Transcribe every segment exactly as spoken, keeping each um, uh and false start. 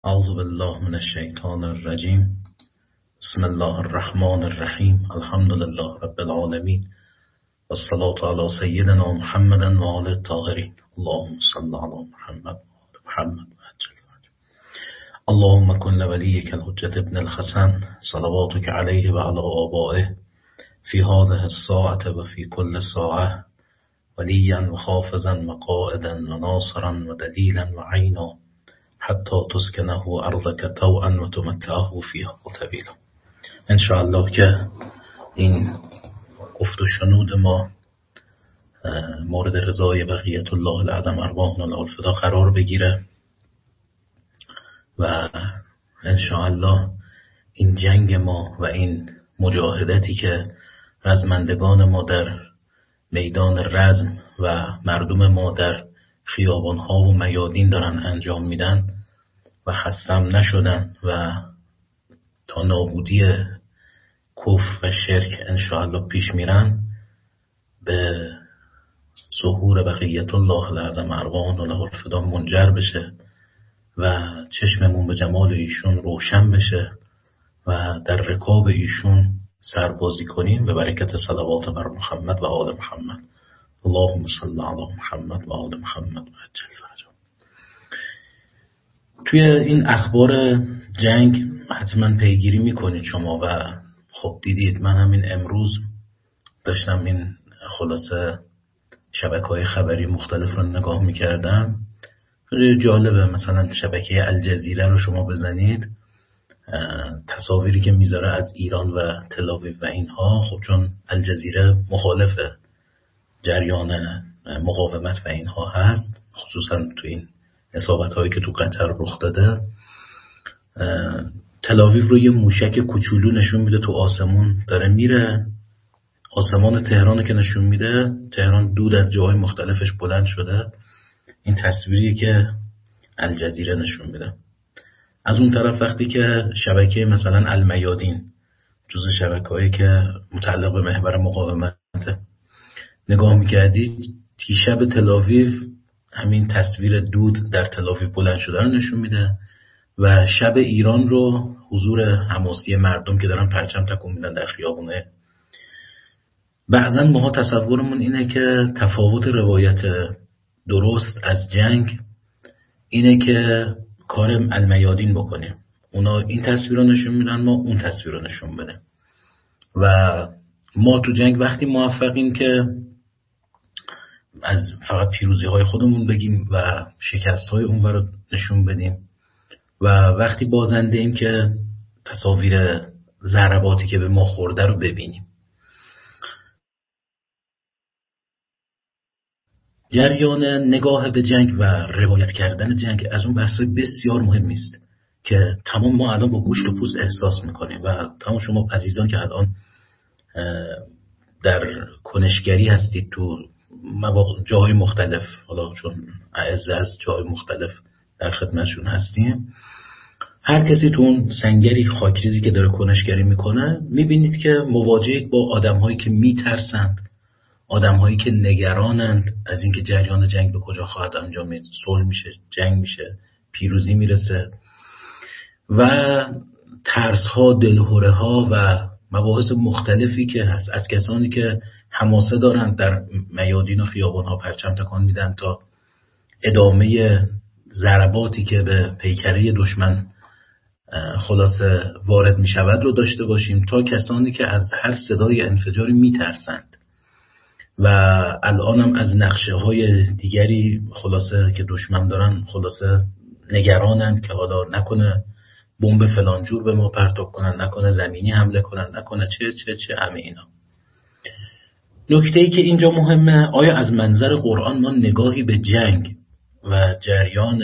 اعوذ بالله من الشیطان الرجیم. بسم الله الرحمن الرحیم. الحمد لله رب العالمین والصلاة علی سیدنا محمد و آله الطاهرین. اللهم صل علی محمد و محمد و عجل فرجه. اللهم کن لولیک الحجة ابن الحسن صلواتک علیه و علی آبائه فی هذه الساعة و فی کل ساعة ولیا و حافظا و قائدا و ناصرا و دلیلا و عینا حتی تسکنه ارضک طوعا و تمتعه فیها طویلا. انشاءالله که این گفت و شنود ما مورد رضای بقیت الله العظم ارواحنا له الفدا قرار بگیره و انشاءالله این جنگ ما و این مجاهدتی که رزمندگان ما در میدان رزم و مردم ما در خیابانها و میادین دارن انجام میدن و خستم نشدن و تا نابودی کفر و شرک انشاءالله پیش میرن به ظهور بقیت الله العظم ارواحنا له الفدا منجر بشه و چشممون به جمال ایشون روشن بشه و در رکاب ایشون سربازی کنیم به برکت صلوات بر محمد و آل محمد. اللهم صل علی محمد و آل محمد و عجل فرجه. توی این اخبار جنگ حتما پیگیری میکنید شما و خب دیدید من همین امروز داشتم این خلاصه شبکه‌های خبری مختلف رو نگاه میکردم. جالبه مثلا شبکه الجزیره رو شما بزنید، تصاویری که میذاره از ایران و تل‌آویو و اینها، خب چون الجزیره مخالف جریان مقاومت و اینها هست، خصوصا تو این اصابت هایی که تو قطر رخ داده، تل‌آویو رو یه موشک کوچولو نشون میده تو آسمون داره میره، آسمان تهران که نشون میده، تهران دود از جاهای مختلفش بلند شده. این تصویری که الجزیره نشون میده. از اون طرف وقتی که شبکه مثلا المیادین، جزء شبکه‌هایی که متعلق به محور مقاومت، نگاه میکردید، دیشب تل‌آویو همین تصویر دود در تل‌آویو بلند شده رو نشون میده و شب ایران رو حضور حماسی مردم که دارن پرچم تکون میدن در خیابونه. بعضا ماها تصورمون اینه که تفاوت روایت درست از جنگ اینه که کار المیادین بکنیم، اونا این تصویر رو نشون میدن، ما اون تصویر رو نشون بدیم و ما تو جنگ وقتی موفقیم که از فقط پیروزی های خودمون بگیم و شکست های اون رو نشون بدیم و وقتی بازنده ایم که تصاویر ضرباتی که به ما خورده رو ببینیم. جریان نگاه به جنگ و روایت کردن جنگ از اون بحث‌های بسیار مهمی است که تمام ما الان با گوشت و پوست احساس میکنیم و تمام شما عزیزان که الان در کنشگری هستید تو جاهای مختلف، حالا چون اعز از جاهای مختلف در خدمتشون هستیم، هر کسی تو اون سنگری خاکریزی که داره کنشگری میکنه میبینید که مواجهید با آدم‌هایی که میترسند، آدم‌هایی که نگرانند از اینکه جریان جنگ به کجا خواهد انجامید، صلح میشه، جنگ میشه، پیروزی میرسه و ترس‌ها، دلهره‌ها و مباحث مختلفی که هست از کسانی که حماسه دارند در میادین و خیابان‌ها پرچم تکان میدن تا ادامه ضرباتی که به پیکره دشمن خلاصه وارد میشود رو داشته باشیم، تا کسانی که از هر صدای انفجاری میترسند و الان هم از نقشه های دیگری خلاصه که دشمن دارن خلاصه نگرانند که حالا نکنه بمب فلان جور به ما پرتاب کنن، نکنه زمینی حمله کنن، نکنه چه چه چه همه اینا. نکته‌ای که اینجا مهمه، آیا از منظر قرآن ما نگاهی به جنگ و جریان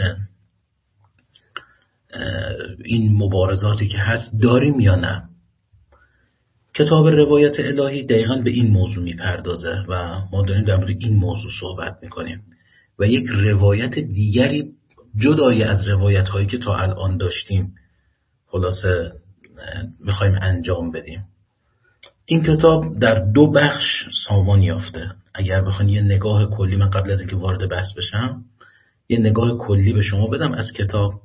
این مبارزاتی که هست داریم یا نه؟ کتاب روایت الهی دقیقاً به این موضوع میپردازه و ما داریم در مورد این موضوع صحبت میکنیم و یک روایت دیگری جدای از روایت هایی که تا الان داشتیم خلاصه میخوایم انجام بدیم. این کتاب در دو بخش سامان یافته. اگر بخواین یه نگاه کلی، من قبل از اینکه وارد بحث بشم یه نگاه کلی به شما بدم از کتاب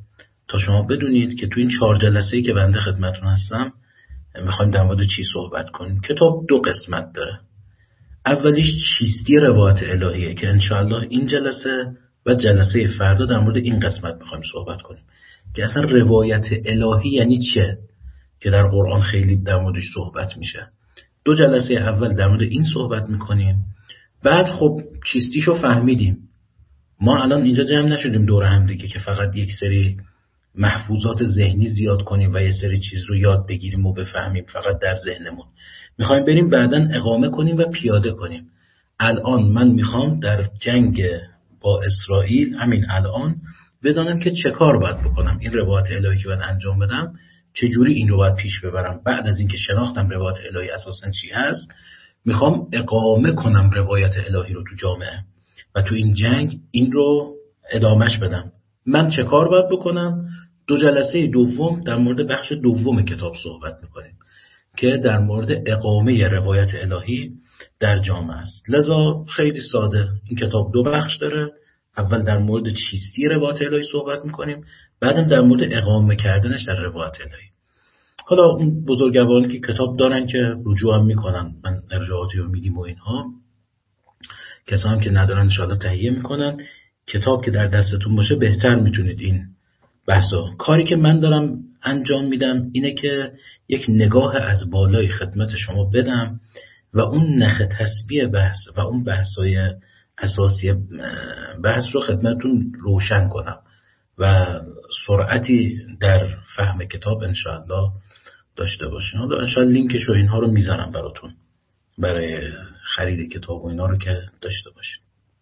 تا شما بدونید که تو این چهار جلسه‌ای که بنده خدمتتون هستم میخوایم در مورد چی صحبت کنیم. کتاب دو قسمت داره. اولیش چیستی روایت الهیه که انشاءالله این جلسه و جلسه فردا در مورد این قسمت میخوایم صحبت کنیم که اصلا روایت الهی یعنی چه که در قرآن خیلی در موردش صحبت میشه. دو جلسه اول در مورد این صحبت میکنیم. بعد خب چیستیشو فهمیدیم. ما الان اینجا جمع نشدیم دور هم دیگه که فقط یک سری محفوظات ذهنی زیاد کنیم و یه سری چیز رو یاد بگیریم و بفهمیم فقط در ذهنمون. میخوایم بریم بعداً اقامه کنیم و پیاده کنیم. الان من میخوام در جنگ با اسرائیل همین الان بدانم که چه کار باید بکنم. این روایت الهی که باید انجام بدم چجوری این رو باید پیش ببرم. بعد از اینکه شناختم روایت الهی اساساً چی هست، میخوام اقامه کنم روایت الهی رو تو جامعه و تو این جنگ این رو ادامهش بدم. من چه کار باید بکنم؟ دو جلسه دوم در مورد بخش دوم کتاب صحبت میکنیم که در مورد اقامه روایت الهی در جامعه است. لذا خیلی ساده این کتاب دو بخش داره. اول در مورد چیستی روایت الهی صحبت میکنیم، بعدم در مورد اقامه کردنش در روایت الهی. حالا اون بزرگوارانی که کتاب دارن که رجوع هم میکنن، من ارجاعاتی رو میدیم و اینها، کسایی هم که ندارن انشاءالله تهیه میکنن. کتاب که در دستتون باشه بهتر میتونید این بحثا. کاری که من دارم انجام میدم اینه که یک نگاه از بالای خدمت شما بدم و اون نخ تسبیح بحث و اون بحثای اساسی بحث رو خدمتتون روشن کنم و سرعتی در فهم کتاب انشاءالله داشته باشین. حالا انشاءالله لینکش و اینها رو میذارم براتون برای خرید کتاب و اینا رو که داشته باشین.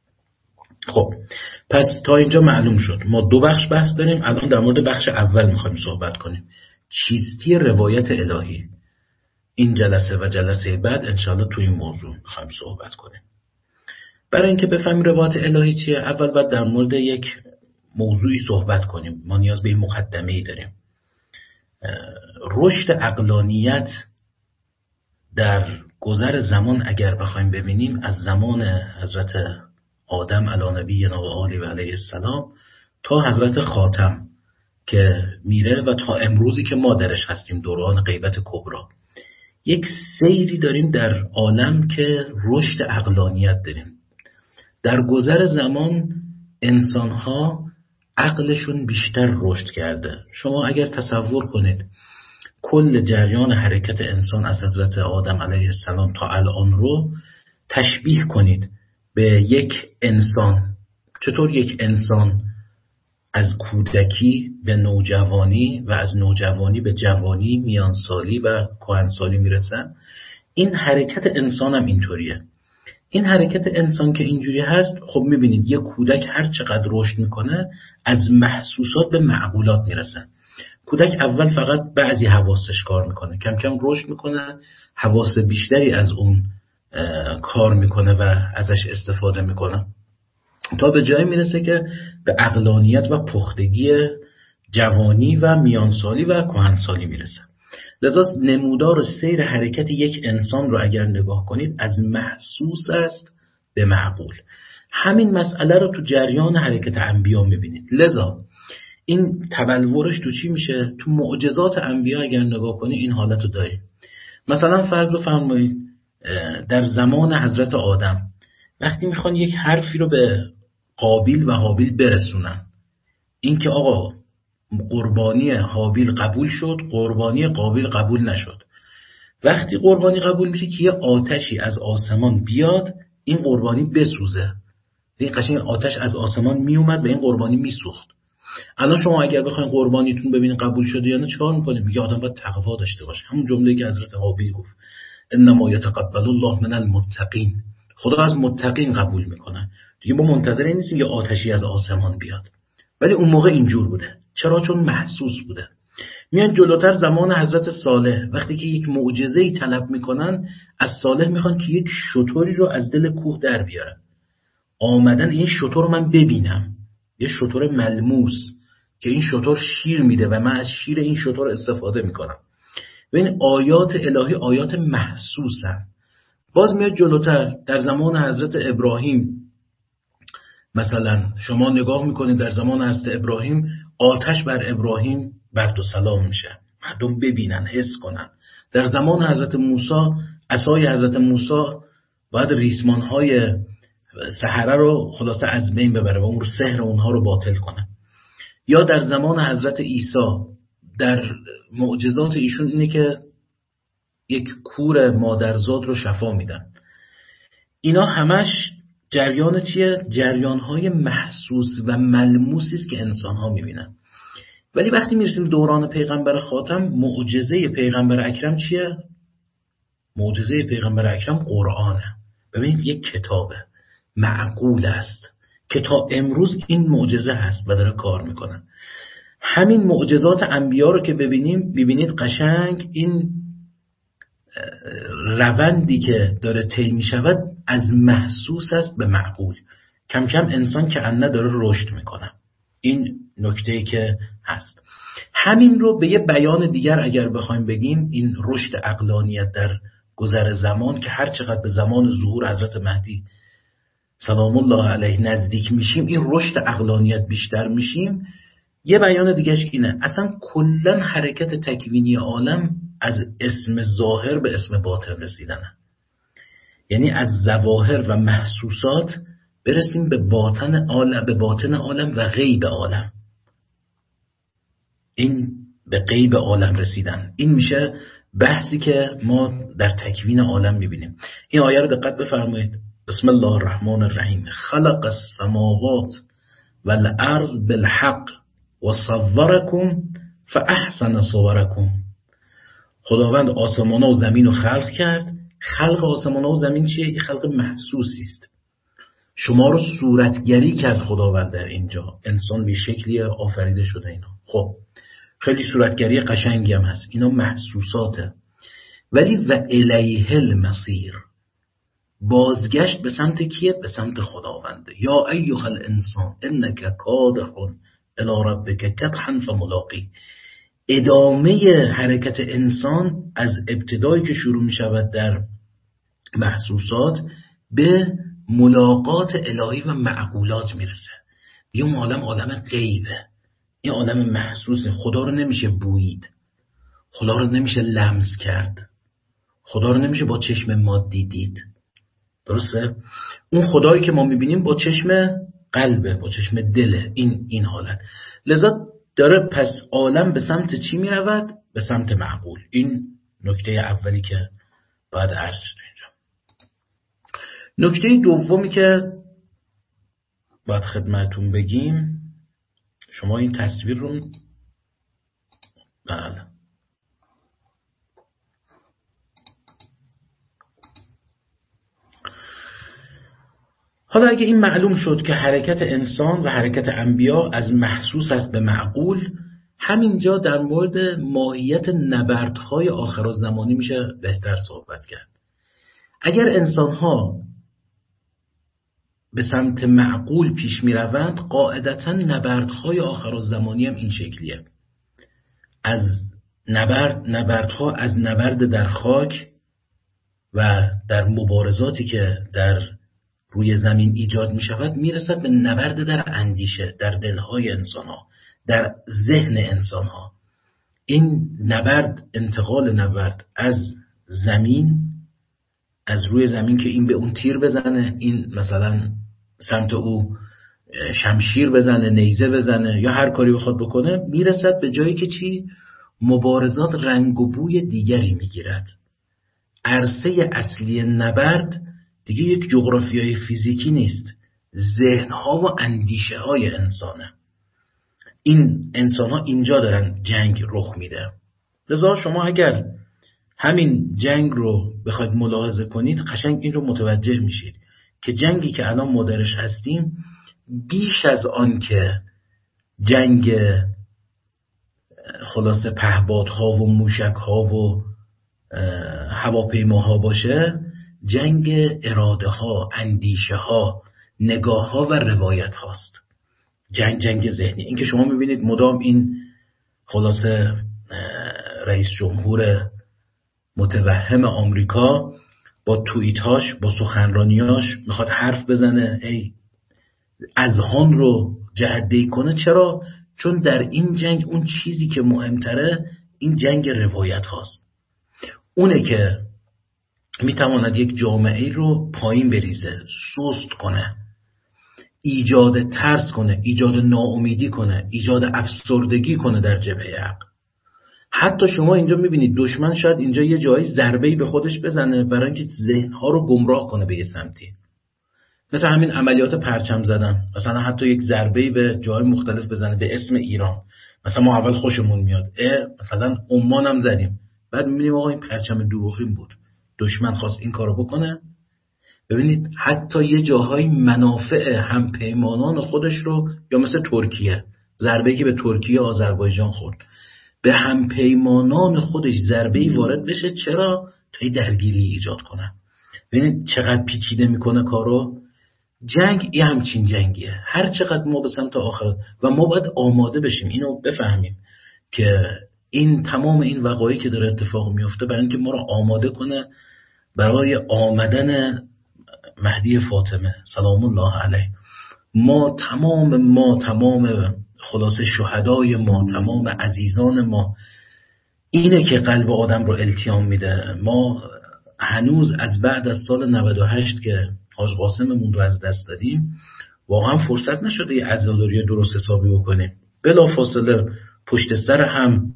خب پس تا اینجا معلوم شد ما دو بخش بحث داریم. الان در مورد بخش اول میخوایم صحبت کنیم، چیستی روایت الهی. این جلسه و جلسه بعد انشاءالله تو این موضوع میخوایم صحبت کنیم. برای اینکه بفهمیم روایت الهی چیه، اول باید در مورد یک موضوعی صحبت کنیم. ما نیاز به مقدمه‌ای داریم. رشد عقلانیت در گذر زمان اگر بخوایم ببینیم، از زمان حضرت آدم علی نبینا و آله و علیه السلام تا حضرت خاتم که میره و تا امروزی که ما درش هستیم، دوران غیبت کبری، یک سیری داریم در عالم که رشد عقلانیت داریم. در گذر زمان انسان‌ها عقلشون بیشتر رشد کرده. شما اگر تصور کنید کل جریان حرکت انسان از حضرت آدم علیه السلام تا الان رو تشبیه کنید به یک انسان، چطور یک انسان از کودکی به نوجوانی و از نوجوانی به جوانی، میانسالی و کهنسالی میرسه، این حرکت انسان هم اینطوریه. این حرکت انسان که اینجوری هست، خب میبینید یک کودک هر چقدر رشد میکنه از محسوسات به معقولات میرسه. کودک اول فقط بعضی حواسش کار میکنه، کم کم رشد میکنه، حواس بیشتری از اون کار میکنه و ازش استفاده میکنه تا به جایی میرسه که به عقلانیت و پختگی جوانی و میانسالی و کهنسالی میرسه. لذا نمودار سیر حرکت یک انسان رو اگر نگاه کنید از محسوس است به معقول. همین مسئله رو تو جریان حرکت انبیا میبینید. لذا این تبلورش تو چی میشه؟ تو معجزات انبیا اگر نگاه کنید این حالت رو داریم. مثلا فرض بفرمایید در زمان حضرت آدم وقتی میخوان یک حرفی رو به قابیل و حابیل برسونن، این که آقا قربانی حابیل قبول شد، قربانی قابیل قبول نشد. وقتی قربانی قبول میشه که یه آتشی از آسمان بیاد این قربانی بسوزه. این قشنگ آتش از آسمان میومد و این قربانی میسوخت. الان شما اگر بخواید قربانیتون ببینید قبول شده یا نه چیکار میکنید؟ میگه آدم باید تقوا داشته باشه. همون جمله‌ای که حضرت حابیل گفت انما یتقبل الله من المتقین، خدا از متقین قبول میکنه. دیگه ما منتظر این نیستیم یه آتشی از آسمان بیاد. ولی اون موقع اینجور بوده. چرا؟ چون محسوس بوده. میان جلوتر زمان حضرت صالح وقتی که یک معجزه‌ای طلب میکنن، از صالح میخوان که یک شتری رو از دل کوه در بیاره. آمدن این شتر رو من ببینم، یه شتر ملموس که این شتر شیر میده و من از شیر این شتر استفاده میکنم. و این آیات الهی آیات محسوسن. باز میاد جلوتر در زمان حضرت ابراهیم، مثلا شما نگاه میکنید در زمان حضرت ابراهیم آتش بر ابراهیم برد و سلام میشه، مردم ببینن، حس کنن. در زمان حضرت موسی عصای حضرت موسی باید ریسمان‌های سحره رو خلاصه از بین ببره و اون رو سحر اونها رو باطل کنه. یا در زمان حضرت عیسی در معجزات ایشون اینه که یک کور مادرزاد رو شفا میدن. اینا همش جریان چیه؟ جریان‌های محسوس و ملموسی است که انسان‌ها می‌بینن. ولی وقتی میرسیم دوران پیغمبر خاتم، معجزه پیغمبر اکرم چیه؟ معجزه پیغمبر اکرم قرآنه. ببینید یک کتابه، معقول است که تا امروز این معجزه هست و داره کار میکنه. همین معجزات انبیا رو که ببینیم، ببینید قشنگ این روندی که داره طی میشود از محسوس است به معقول. کم کم انسان که انه داره رشد میکنه. این نکته‌ای که هست. همین رو به یه بیان دیگر اگر بخوایم بگیم، این رشد عقلانیت در گذر زمان که هر چقدر به زمان ظهور حضرت مهدی سلام الله علیه نزدیک میشیم، این رشد عقلانیت بیشتر میشیم. یه بیان دیگهش اینه، اصلا کلا حرکت تکوینی عالم از اسم ظاهر به اسم باطن رسیدنه. یعنی از ظواهر و محسوسات برسیم به باطن عالم، به باطن عالم و غیب عالم. این به غیب عالم رسیدن، این میشه بحثی که ما در تکوین عالم میبینیم. این آیه رو دقت بفرمایید. بسم الله الرحمن الرحیم. خلق السماوات والارض بالحق وصورکم فاحسن صورکم. خداوند آسمان‌ها و زمین رو خلق کرد. خلق آسمان‌ها و زمین چیه؟ این خلق محسوسی است. شما رو صورتگری کرد خداوند در اینجا. انسان به شکلی آفریده شده اینا. خب خیلی صورتگری قشنگی هم هست. اینا محسوساته. ولی و الیه المصیر، بازگشت به سمت کیه؟ به سمت خداونده. یا ایها الانسان انک کادح الی ربک کدحا فملاقی. ادامه حرکت انسان از ابتدایی که شروع می شود در محسوسات به ملاقات الهی و معقولات میرسه. یه عالم عالم غیبه. این عالم محسوسه. خدا رو نمیشه بویید، خدا رو نمیشه لمس کرد، خدا رو نمیشه با چشم مادی دید. درسته؟ اون خدایی که ما میبینیم با چشم قلبه، با چشم دله. این این حالت. لذا داره پس عالم به سمت چی میرود؟ به سمت معقول. این نکته اولی که باید عرض شد اینجا. نکته دومی که باید خدمتون بگیم، شما این تصویر رو بله حالا اگه این معلوم شد که حرکت انسان و حرکت انبیا از محسوس است به معقول، همینجا در مورد ماهیت نبردهای آخرالزمانی میشه بهتر صحبت کرد. اگر انسان‌ها به سمت معقول پیش می روند، قاعدتاً نبردهای آخرالزمانی هم این شکلیه. از نبرد نبردها از نبرد در خاک و در مبارزاتی که در روی زمین ایجاد می شود می رسد به نبرد در اندیشه، در دلهای انسان ها، در ذهن انسان ها. این نبرد، انتقال نبرد از زمین، از روی زمین که این به اون تیر بزنه، این مثلا سمت او شمشیر بزنه، نیزه بزنه یا هر کاری بخواد بکنه، میرسد به جایی که چی؟ مبارزات رنگ و بوی دیگری میگیرد. عرصه اصلی نبرد دیگه یک جغرافیای فیزیکی نیست، ذهنها و اندیشه های انسانه. این انسان ها اینجا دارن جنگ رخ میده. لذا شما اگر همین جنگ رو بخواید ملاحظه کنید، قشنگ این رو متوجه میشید که جنگی که الان ما درش هستیم، بیش از آن که جنگ خلاصه پهپادها و موشکها و هواپیماها باشه، جنگ اراده ها، اندیشه ها، نگاه ها و روایت هاست. جنگ جنگ ذهنی. این که شما میبینید مدام این خلاصه رئیس جمهور متوهم آمریکا با توییتاش، با سخنرانیاش میخواد حرف بزنه، ای اذهان رو جهت‌دهی کنه. چرا؟ چون در این جنگ اون چیزی که مهمتره این جنگ روایت هاست. اونه که میتواند یک جامعه رو پایین بریزه، سست کنه، ایجاد ترس کنه، ایجاد ناامیدی کنه، ایجاد افسردگی کنه در جبهه حق. حتی شما اینجا میبینید دشمن شاید اینجا یه جایی ضربه‌ای به خودش بزنه برای اینکه ذهن‌ها رو گمراه کنه به یه سمتی. مثل همین عملیات پرچم زدن، مثلا حتی یک ضربه‌ای به جای مختلف بزنه به اسم ایران. مثلا ما اول خوشمون میاد اه مثلا عمان هم زدیم، بعد میبینیم آقا این پرچم دروغین بود، دشمن خواست این کارو بکنه. ببینید حتی یه جاهای منافع همپیمانان خودش رو، یا مثل ترکیه ضربه‌ای که به ترکیه آذربایجان خورد، به همپیمانان خودش ضربه‌ای وارد بشه. چرا؟ تا درگیری ایجاد کنه. ببینید چقدر پیچیده میکنه کارو. جنگ یه همچین جنگیه، هر چقدر ما به سمت آخرت و ما باید آماده بشیم، اینو بفهمیم که این تمام این وقایعی که داره اتفاق میفته برای اینکه ما رو آماده کنه برای آمدن مهدی فاطمه سلام الله علیه. ما تمام ما تمام خلاصه شهدای ما، تمام عزیزان ما، اینه که قلب آدم رو التیام میده. ما هنوز از بعد از سال نود و هشت که حاج قاسممون رو از دست دادیم واقعا فرصت نشده یه عزاداری درست حسابی بکنیم. بلافاصله پشت سر هم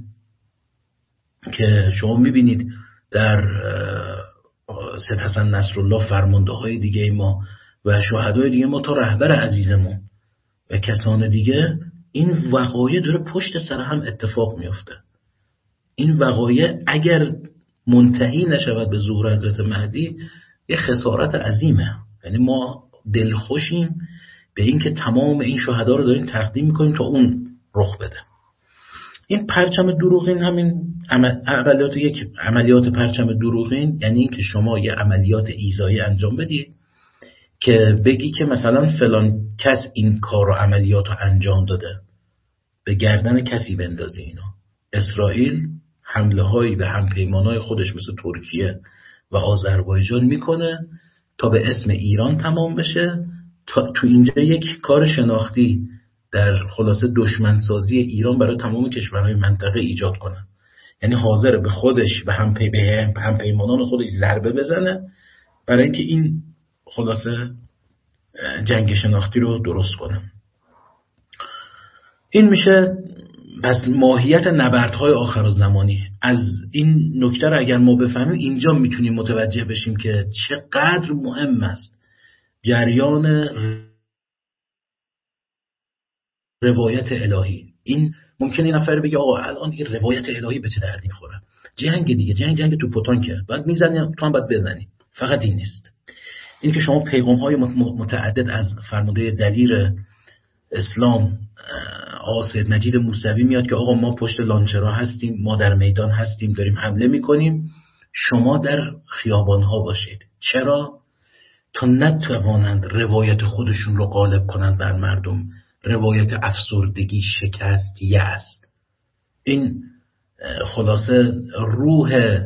که شما میبینید در سید حسن نصرالله فرمانده های دیگه ما و شهدای دیگه ما تا رهبر عزیزمون و کسان دیگه، این وقایع داره پشت سر هم اتفاق میفته. این وقایع اگر منتهی نشود به ظهور حضرت مهدی یه خسارت عظیمه. یعنی ما دلخوشیم به این که تمام این شهدا رو داریم تقدیم میکنیم تا اون رخ بده. این پرچم دروغین، همین عملیات یک عملیات پرچم دروغین یعنی این که شما یه عملیات ایذایی انجام بدید که بگی که مثلا فلان کس این کار و عملیات رو انجام داده، به گردن کسی بندازی اینو. اسرائیل حمله هایی به همپیمانای خودش مثل ترکیه و آذربایجان میکنه تا به اسم ایران تمام بشه، تا تو اینجا یک کار شناختی در خلاصه دشمنسازی ایران برای تمام کشورهای منطقه ایجاد کنه. یعنی حاضر به خودش به همپی به همپیمانان خودش ضربه بزنه برای اینکه این خلاصه جنگ شناختی رو درست کنه. این میشه پس ماهیت نبردهای آخرالزمانی. از این نکته رو اگر ما بفهمیم اینجا میتونیم متوجه بشیم که چقدر مهم است جریان روایت الهی. این ممکنه این نفر بگه آقا الان دیگه روایت الهی به چه دردی میخوره؟ جنگ دیگه، جنگ جنگ تو پتانکه، بعد میزنی تو هم باید بزنی. فقط این نیست. این که شما پیغام های متعدد از فرمانده دلیر اسلام آقا سید مجید موسوی میاد که آقا ما پشت لانچرها هستیم، ما در میدان هستیم، داریم حمله میکنیم، شما در خیابان ها باشید. چرا؟ تا نتوانند روایت خودشون رو غالب کنند بر مردم، روایت افسردگی، شکست، یأس. این خلاصه روح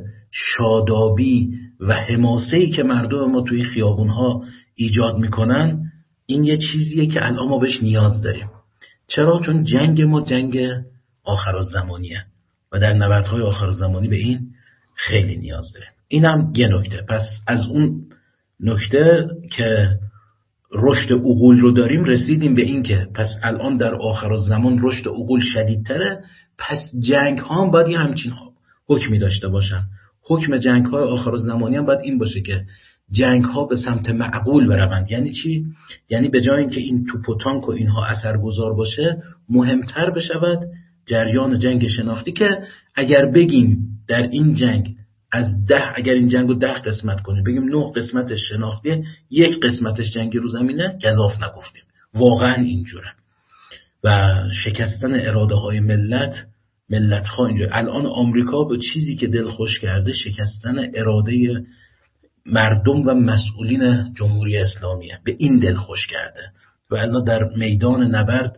شادابی و حماسه‌ای که مردم ما توی خیابون ها ایجاد میکنن، این یه چیزیه که الان ما بهش نیاز داریم. چرا؟ چون جنگ ما جنگ آخرالزمانیه و در نبردهای آخرالزمانی به این خیلی نیاز داریم. اینم یه نکته. پس از اون نکته که رشد عقول رو داریم رسیدیم به این که پس الان در آخرالزمان رشد عقول شدیدتره، پس جنگ ها هم باید یه همچین ها حکمی داشته باشن. حکم جنگ های آخرالزمانی هم باید این باشه که جنگ ها به سمت معقول بروند. یعنی چی؟ یعنی به جای اینکه این توپ و تانک و اینها اثرگذار باشه، مهمتر بشود جریان جنگ شناختی، که اگر بگیم در این جنگ از ده، اگر این جنگ رو ده قسمت کنیم بگیم نه قسمتش شناختیه، یک قسمتش جنگ رو زمینه، گزاف نگفتیم. واقعا اینجوره. و شکستن اراده های ملت ملت ها اینجوره. الان آمریکا به چیزی که دل خوش کرده شکستن اراده مردم و مسئولین جمهوری اسلامیه، به این دل خوش کرده. و الان در میدان نبرد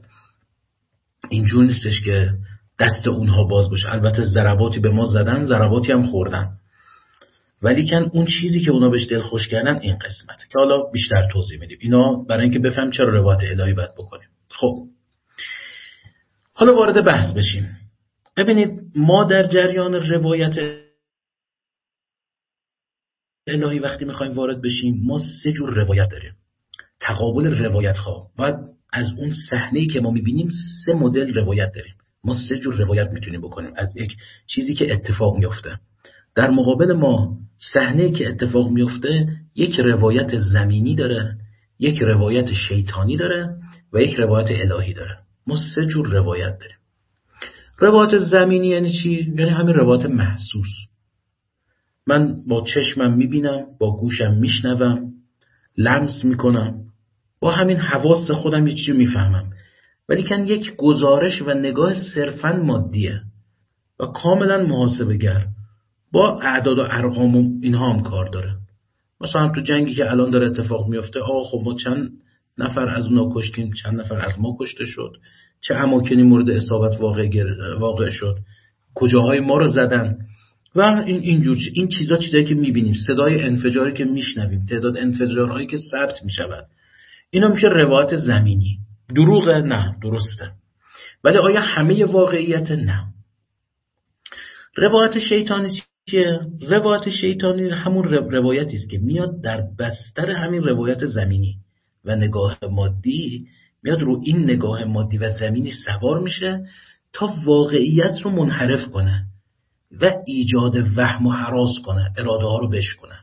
اینجور نیستش که دست اونها باز باشه. البته ضرباتی به ما زدن، ضرباتی هم خوردن، ولی کن اون چیزی که اونا بهش دل خوش کردن این قسمت که حالا بیشتر توضیح میدیم اینا برای اینکه بفهم چرا روایت الهی باید بکنیم. خب حالا وارد بحث بشیم. ببینید ما در جریان روایت الهی وقتی میخوایم وارد بشیم، ما سه جور روایت داریم. تقابل روایت ها، باید از اون صحنه‌ای که ما میبینیم سه مدل روایت داریم. ما سه جور روایت میتونیم بکنیم از یک چیزی که اتفاق میفته. در مقابل ما صحنه‌ای که اتفاق میفته یک روایت زمینی داره، یک روایت شیطانی داره و یک روایت الهی داره. ما سه جور روایت داریم. روایت زمینی یعنی چی؟ یعنی همین روایت محسوس. من با چشمم میبینم، با گوشم میشنوم، لمس میکنم، با همین حواس خودم یه چیزی میفهمم. ولی کن یک گزارش و نگاه صرفاً مادیه و کاملا محاسبه گر، با اعداد و ارقام و اینها هم کار داره. مثلا تو جنگی که الان داره اتفاق میفته، آقا خب ما چند نفر از اونا کشتیم، چند نفر از ما کشته شد، چه اماکنی مورد اصابت واقع, واقع شد، کجاهای ما رو زدن و این اینجور این چیزا چیزایی که میبینیم، صدای انفجاری که میشنویم، تعداد انفجارهایی که ثبت میشود، اینا میشه روایت زمینی. دروغه؟ نه، درسته. ولی آیا همه واقعیت؟ نه. روایت شیطانی چیه؟ روایت شیطانی همون روایتی است که میاد در بستر همین روایت زمینی و نگاه مادی، میاد رو این نگاه مادی و زمینی سوار میشه تا واقعیت رو منحرف کنه و ایجاد وهم و هراس کنه، اراده ها رو بشکنه.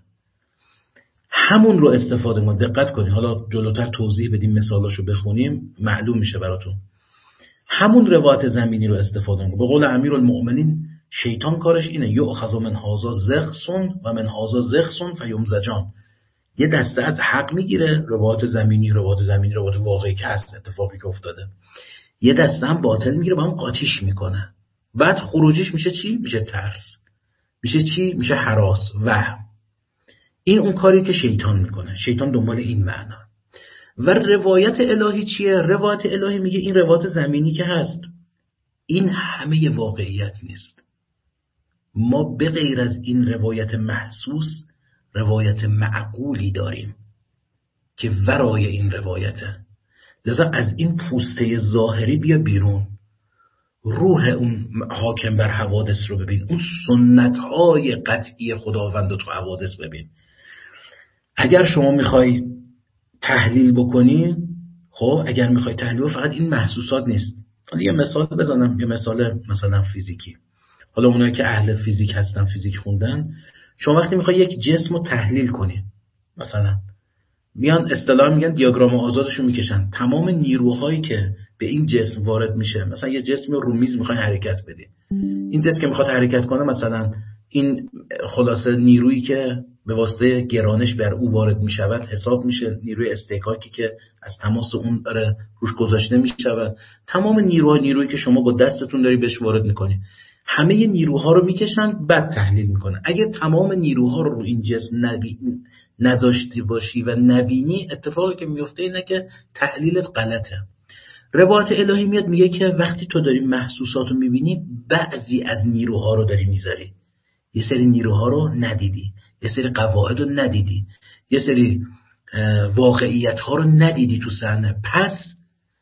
همون رو استفاده کنید. دقت کنید، حالا جلوتر توضیح بدیم، مثالاشو بخونیم، معلوم میشه براتون. همون روایت زمینی رو استفاده کنید. به قول امیرالمؤمنین شیطان کارش اینه، یؤخذ من هذا زغص و من هذا زغص فیمزجان. یه دسته از حق میگیره، روایت زمینی، روایت زمینی روایت واقعی که هست، اتفاقی که افتاده. یه دسته هم باطل میگیره، با هم قاطیش میکنه. بعد خروجیش میشه چی؟ میشه ترس. میشه چی؟ میشه هراس، وهم. این اون کاری که شیطان میکنه. شیطان دنبال این معنا. و روایت الهی چیه؟ روایت الهی میگه این روایت زمینی که هست، این همه واقعیت نیست. ما به غیر از این روایت محسوس، روایت معقولی داریم که ورای این روایته. لذا از این پوسته ظاهری بیا بیرون، روح اون حاکم بر حوادث رو ببین، اون سنت‌های قطعی خداوند رو تو حوادث ببین. اگر شما میخوای تحلیل بکنی، خب اگر میخوای تحلیل، فقط این محسوسات نیست. حالا یه مثال بزنم، یه مثال مثلا فیزیکی. حالا اونایی که اهل فیزیک هستن، فیزیک خوندن، شما وقتی میخوای یک جسم رو تحلیل کنی، مثلا میان اصطلاح میگن دیاگرام آزادشو میکشن، تمام نیروهایی که به این جسم وارد میشه، مثلا یه جسم رو میز میخوای حرکت بدی، این جسم که میخواد حرکت کنه، مثلا این خلاصه نیرویی که به واسطه گرانش بر او وارد میشود حساب میشه، نیروی استحکاکی که از تماس اون داره روش گذاشته میشود، تمام نیروها نیرویی که شما با دستتون داری بهش وارد میکنی، همه نیروها رو میکشن، بعد تحلیل میکنن. اگه تمام نیروها رو رو این جسم نبی... نذاشتی باشی و نبینی، اتفاقی که میفته اینه که تحلیلت غلطه. روایت الهی میاد میگه که وقتی تو داری محسوسات رو میبینی، بعضی از نیروها رو داری میذاری، یه سری نیروها رو ندیدی، یه سری قواعد رو ندیدی، یه سری واقعیت ها رو ندیدی تو صحنه. پس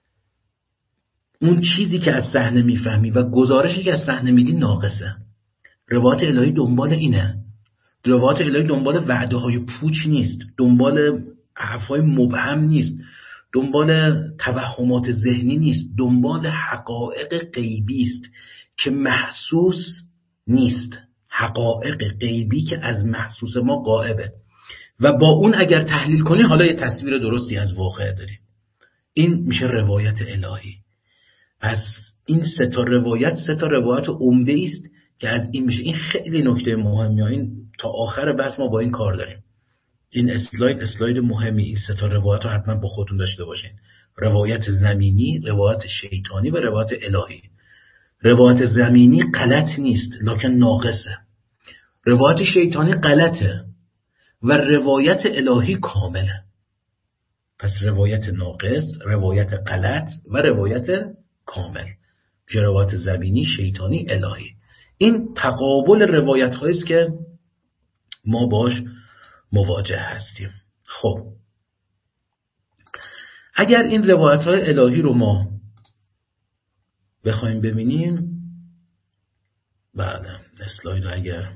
اون چیزی که از صحنه میفهمی و گزارشی که از صحنه میدی ناقصه. روایت الهی دنبال اینه. روایت الهی دنبال وعده های پوچ نیست، دنبال حرفای مبهم نیست، دنبال توهمات ذهنی نیست، دنبال حقایق غیبی است که محسوس نیست، حقایق غیبی که از محسوس ما غائبه و با اون اگر تحلیل کنی، حالا یه تصویر درستی از واقع داری. این میشه روایت الهی. پس این سه تا روایت سه تا روایت عمده است که از این میشه. این خیلی نکته مهمیه، این تا آخر بحث ما با این کار داریم. این اسلاید اسلاید مهمی، این سه تا روایت رو حتما با خودتون داشته باشین. روایت زمینی، روایت شیطانی و روایت الهی. روایت زمینی غلط نیست، لکن ناقصه. روایت شیطانی غلطه و روایت الهی کامله. پس روایت ناقص، روایت غلط و روایت کامل، روایت زمینی، شیطانی، الهی. این تقابل روایت هایی است که ما باش مواجه هستیم. خب اگر این روایت های الهی رو ما بخوایم ببینیم، بله اسلاید اگر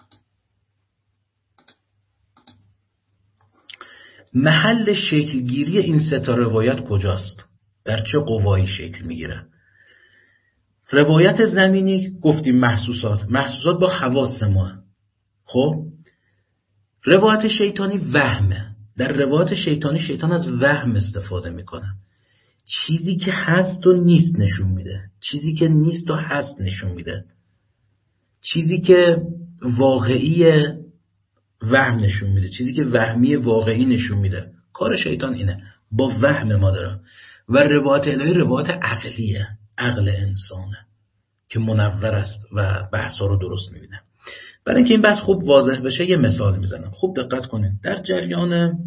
محل شکلگیری این سه تا روایت کجاست؟ در چه قوایی شکل میگیره؟ روایت زمینی گفتیم محسوسات، محسوسات با حواس ما. خب روایت شیطانی وهمه. در روایت شیطانی شیطان از وهم استفاده میکنه. چیزی که هست و نیست نشون میده، چیزی که نیست و هست نشون میده، چیزی که واقعی وهم نشون میده، چیزی که وهمی واقعی نشون میده. کار شیطان اینه، با وهم ما داره. و روایت الهی روایت عقلیه، عقل انسانه که منور است و بحثا رو درست میبینه. برای اینکه این بحث خوب واضح بشه یه مثال میزنم. خوب دقت کنید. در جریان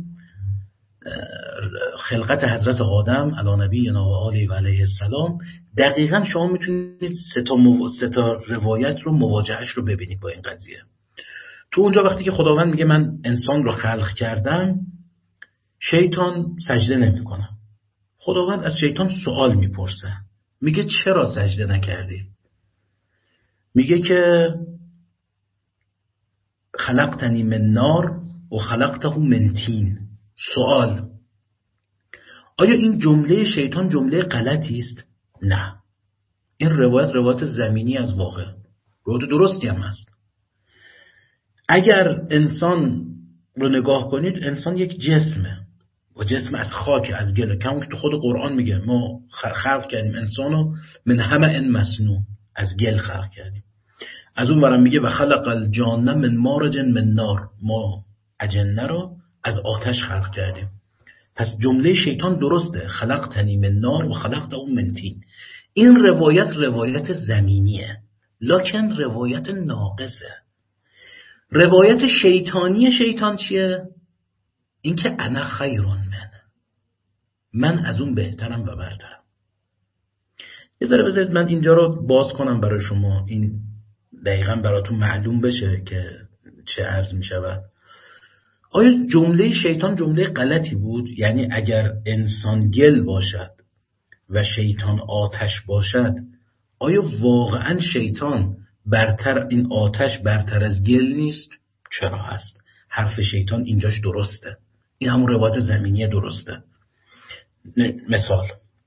خلقت حضرت آدم علی نبینا و آله و علیه السلام دقیقاً شما میتونید سه تا مو... سه تا روایت رو مواجهش رو ببینید با این قضیه. تو اونجا وقتی که خداوند میگه من انسان رو خلق کردم، شیطان سجده نمیکنه. خداوند از شیطان سوال میپرسه، میگه چرا سجده نکردی؟ میگه که خلقتنی من نار و خلقته من طین. سوال، آیا این جمله شیطان جمله غلطی است؟ نه، این روایت روایت زمینی از واقع، روایت درستی هم هست. اگر انسان رو نگاه کنید، انسان یک جسمه و جسم از خاک، از گله، کما که تو خود قرآن میگه ما خلق کردیم انسانو من همه مسنون، از گل خلق کردیم. از اون ورم میگه و خلق الجان من مارج من نار، ما اجنه رو از آتش خلق کردیم. پس جمله شیطان درسته، خلقتنی من نار و خلقته من طین. این روایت روایت زمینیه، لکن روایت ناقصه. روایت شیطانی شیطان چیه؟ این که انا خیرون من، من از اون بهترم و برترم. یه ذره بذارید من اینجا رو باز کنم برای شما، این دقیقاً براتون معلوم بشه که چه عرض می شود. آیا جمله شیطان جمله غلطی بود؟ یعنی اگر انسان گل باشد و شیطان آتش باشد، آیا واقعاً شیطان برتر، این آتش برتر از گل نیست؟ چرا هست؟ حرف شیطان اینجاش درسته، این همون روایت زمینی درسته. مثال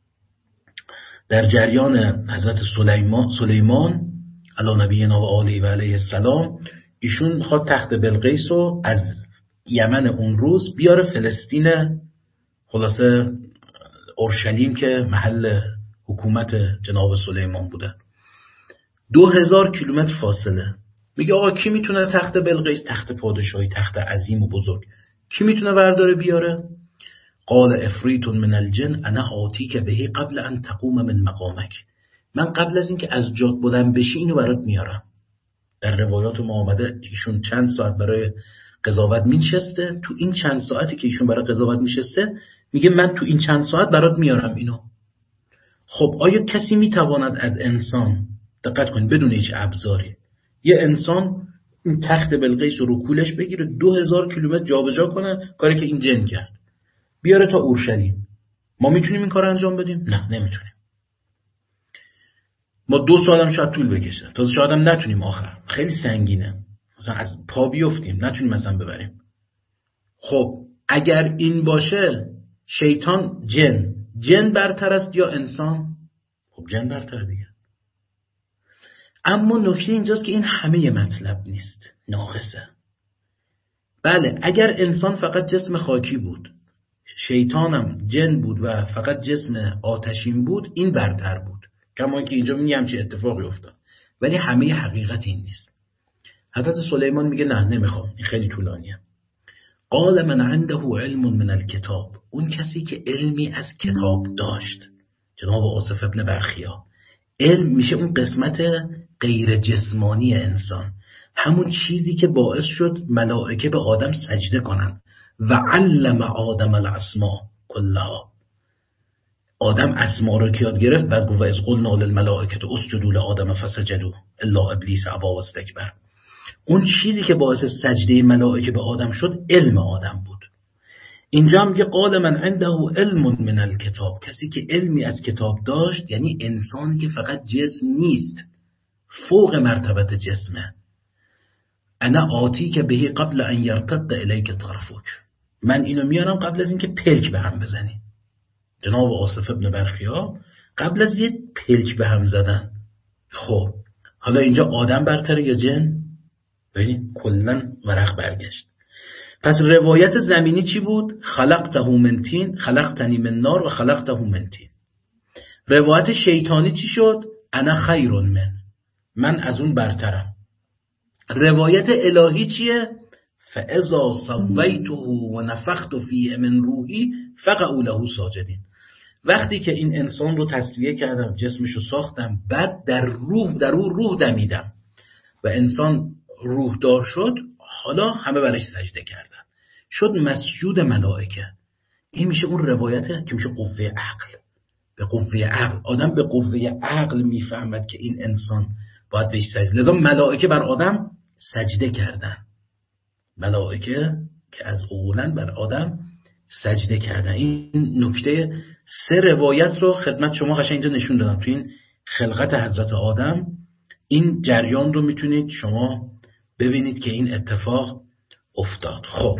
در جریان حضرت سلیمان سلیمان علی نبینا و آله و علیه السلام، ایشون خواد تخت بلقیس رو از یمن اون روز بیاره فلسطین، خلاصه اورشلیم که محل حکومت جناب سلیمان بوده. دو هزار کیلومتر فاصله. میگه آقا کی میتونه تخت بلقیس، تخت پادشاهی، تخت عظیم و بزرگ، کی میتونه برداره بیاره؟ قال افریت من الجن انا آتیک بهی قبل ان تقوم من مقامک، من قبل از اینکه از جات بلند بشی اینو برات میارم. در روایات ما آمده ایشون چند ساعت برای قضاوت مینشسته، تو این چند ساعتی که ایشون برای قضاوت میشسته میگه من تو این چند ساعت برات میارم اینو. خب آیا کسی میتواند از انسان، دقت کنید بدون هیچ ابزاری، یه انسان این تخت بلقیس رو رو کولش بگیره دو هزار کیلومتر جابجا کنه، کاری که این جن کرد، بیاره تا اورشلیم؟ ما میتونیم این کار انجام بدیم؟ نه نمیتونیم. ما دو سال هم شاید طول بکشه، تازه شاید هم نتونیم، آخر خیلی سنگینه، مثلا از پا بیفتیم نتونیم مثلا ببریم. خب اگر این باشه، شیطان جن جن برتر است یا انسان؟ خب جن برتر دیگه. اما نکته اینجاست که این همه مطلب نیست، ناقصه. بله اگر انسان فقط جسم خاکی بود، شیطانم جن بود و فقط جسم آتشین بود، این برتر بود، کما که اینجا میگم چه اتفاقی افتاد. ولی همه حقیقت این نیست. حضرت سلیمان میگه نه نمیخوام، این خیلی طولانیه. قال من عنده علم من الکتاب، اون کسی که علمی از کتاب داشت، جناب آصف ابن برخیا. علم میشه اون قسمت غیر جسمانی انسان، همون چیزی که باعث شد ملائکه به آدم سجده کنن. و علم آدم الاسماء کلها، آدم اسما رو که یاد گرفت، بعد گفت و اذ قلنا للملائکه اسجدوا لآدم فسجدوا الا ابلیس ابی واستکبر. اون چیزی که باعث سجده ملائکه به آدم شد علم آدم بود. اینجا هم میگه قال من عنده علم من الکتاب، کسی که علمی از کتاب داشت یعنی انسانی که فقط جسم نیست، فوق مرتبت جسمه. انا آتی که بهی قبل ان یرتد الیک طرفک، من اینو میارم قبل از اینکه پلک به هم بزنی. جناب آصف ابن برخیا قبل از یه پلک به هم زدن. خب حالا اینجا آدم برتره یا جن؟ ببین کلا ورق برگشت. پس روایت زمینی چی بود؟ خلقته من طین خلقتنی من نار و خلقته من طین. روایت شیطانی چی شد؟ انا خیر من، من از اون برترم. روایت الهی چیه؟ فاذا سویته و نفخت فیه من روحی فقعوا له ساجدین. وقتی که این انسان رو تسویه کردم، جسمشو ساختم، بعد در روح در اون روح دمیدم و انسان روح دار شد، حالا همه برش سجده کردن، شد مسجود ملائکه. این میشه اون روایته که میشه قوه عقل. به قوه عقل، آدم به قوه عقل میفهمد که این انسان باید بهش سجده. لذا ملائکه بر آدم سجده کردن، ملائکه که از اولن بر آدم سجده کردن. این نکته سه روایت رو خدمت شما قشنگ اینجا نشون دادم. تو این خلقت حضرت آدم این جریان رو میتونید شما ببینید که این اتفاق افتاد. خب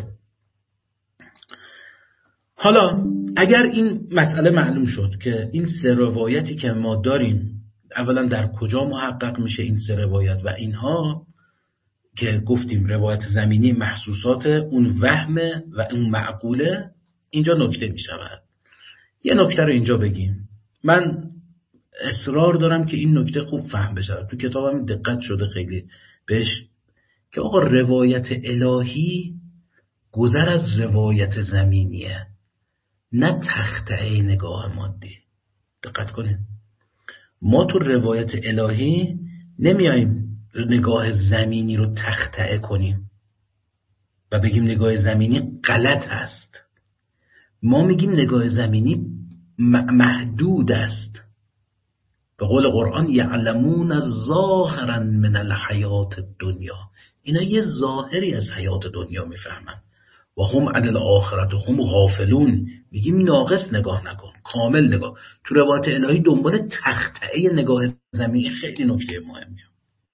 حالا اگر این مسئله معلوم شد که این سه روایتی که ما داریم اولا در کجا محقق میشه این سه روایت و اینها که گفتیم روایت زمینی محسوسات، اون وهمه و اون معقوله، اینجا نکته میشود. یه نکته رو اینجا بگیم، من اصرار دارم که این نکته خوب فهم بشه. تو کتابم دقت شده خیلی بهش که آقا روایت الهی گذر از روایت زمینیه، نه تخته نگاه مادی. دقت کنید، ما تو روایت الهی نمیاییم نگاه زمینی رو تخته کنیم و بگیم نگاه زمینی غلط است. ما میگیم نگاه زمینی محدود است. به قول قرآن یعلمون ظاهرا من الحیات الدنیا، اینا یه ظاهری از حیات دنیا میفهمن. و هم عن الاخرة هم غافلون، میگیم ناقص نگاه نکن، کامل نگاه. تو روایت الهی دنبال تخته نگاه زمینی خیلی نکته مهمیه.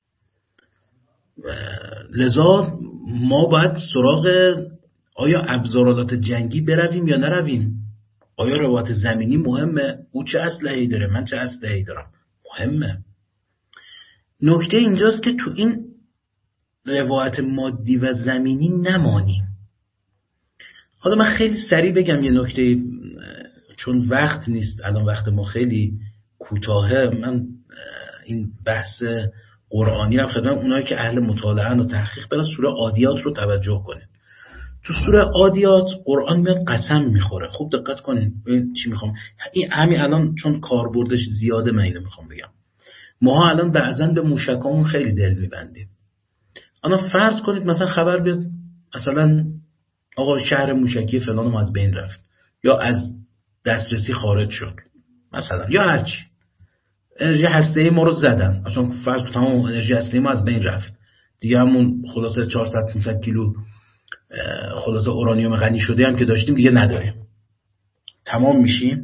لذا ما باید سراغ آیا ابزارالات جنگی برویم یا نرویم. آیا روایت زمینی مهمه؟ او چه اسلحه‌ای داره، من چه اسلحه‌ای دارم، مهمه. نکته اینجاست که تو این روایت مادی و زمینی نمانیم. حالا من خیلی سریع بگم یه نکته، چون وقت نیست الان، وقت ما خیلی کوتاهه. من این بحث قرآنی رو خدمت اونایی که اهل مطالعه و تحقیق برن سوره عادیات رو توجه کنید. تو سوره عادیات قرآن به قسم میخوره. خوب دقت کنید ببین چی میخوام. این همین الان چون کاربردش زیاده من اینو میخوام بگم. ما الان بعضا به موشکامون خیلی دل میبندیم. الان فرض کنید مثلا خبر بیاد مثلا آقا شهر موشکی فلان ما از بین رفت یا از دسترسی خارج شد مثلا، یا هرچی، انرژی هسته‌ای ما رو زدن، اصلا فرض کنید تمام انرژی هسته‌ای ما از بین رفت دیگه، همون خلاصه چهارصد پانصد کیلو خلاصه اورانیوم غنی شده هم که داشتیم دیگه نداریم، تمام میشیم.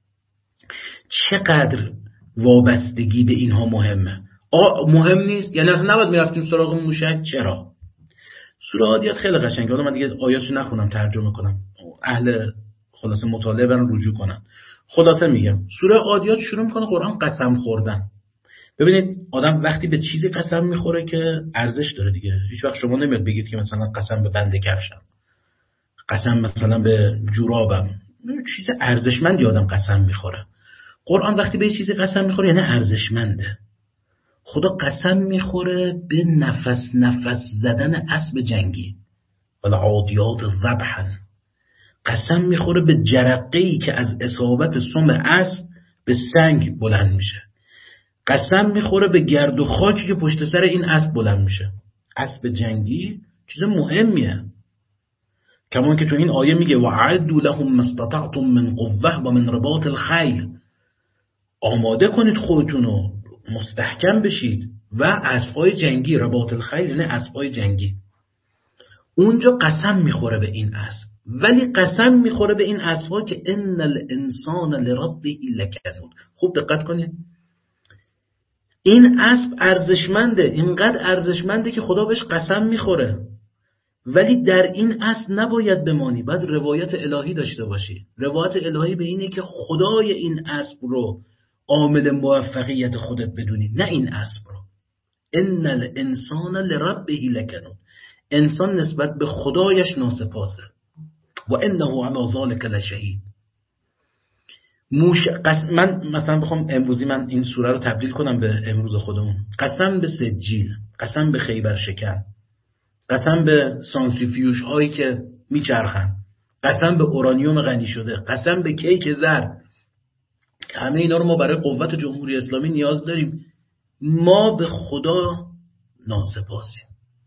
چقدر وابستگی به اینها مهمه. آ مهم نیست یعنی اصلا نباید میرفتیم سراغ موشک. چرا؟ سوره عادیات خیلی قشنگه. حالا من دیگه آیاتشو نخونم، ترجمه کنم، اهل خلاصه مطالعه برن رجوع کنن. خلاصه میگم سوره عادیات شروع میکنه قرآن قسم خوردن. ببینید آدم وقتی به چیزی قسم میخوره که ارزش داره دیگه. هیچ وقت شما نمیاد بگید که مثلا قسم به بنده کفشم، قسم مثلا به جورابم، چیز ارزشمندی آدم قسم میخوره. قرآن وقتی به چیزی قسم میخوره یعنی ارزشمنده. خدا قسم میخوره به نفس نفس زدن اسب جنگی، والعادیات ذبحا. قسم میخوره به جرقه‌ای که از اصابت سم اسب به سنگ بلند میشه. قسم میخوره به گرد و خاکی که پشت سر این اسب بلند میشه. اسب جنگی چیز مهمیه. کمان که تو این آیه میگه وَعَدُّوا لَهُم مَا اسْتَطَعْتُم مِّن قُوَّةٍ وَمِن رِبَاطِ الْخَیْلِ، آماده کنید خودتونو، مستحکم بشید. و اسبای جنگی، رباط الخیل یعنی اسبای جنگی. اونجا قسم میخوره به این اسب، ولی قسم میخوره به این اسبا که ان الانسان لربه لکنود. خوب دقت کنید، این اسب ارزشمنده، اینقدر ارزشمنده که خدا بهش قسم میخوره، ولی در این اسب نباید بمانی، باید روایت الهی داشته باشی. روایت الهی به اینه که خدای این اسب رو عامل موفقیت خودت بدونی، نه این اسب رو. ان الانسان لربه لکنود، انسان نسبت به خدایش ناسپاسه. و انه علی ذلک لشهید. موش قسم، من مثلا بخوام امروزی من این سوره رو تبدیل کنم به امروز خودمون، قسم به سجیل، قسم به خیبر شکن، قسم به سانتریفیوژ هایی که میچرخن، قسم به اورانیوم غنی شده، قسم به کیک زرد، همه اینا رو ما برای قوت جمهوری اسلامی نیاز داریم. ما به خدا ناسپاسیم.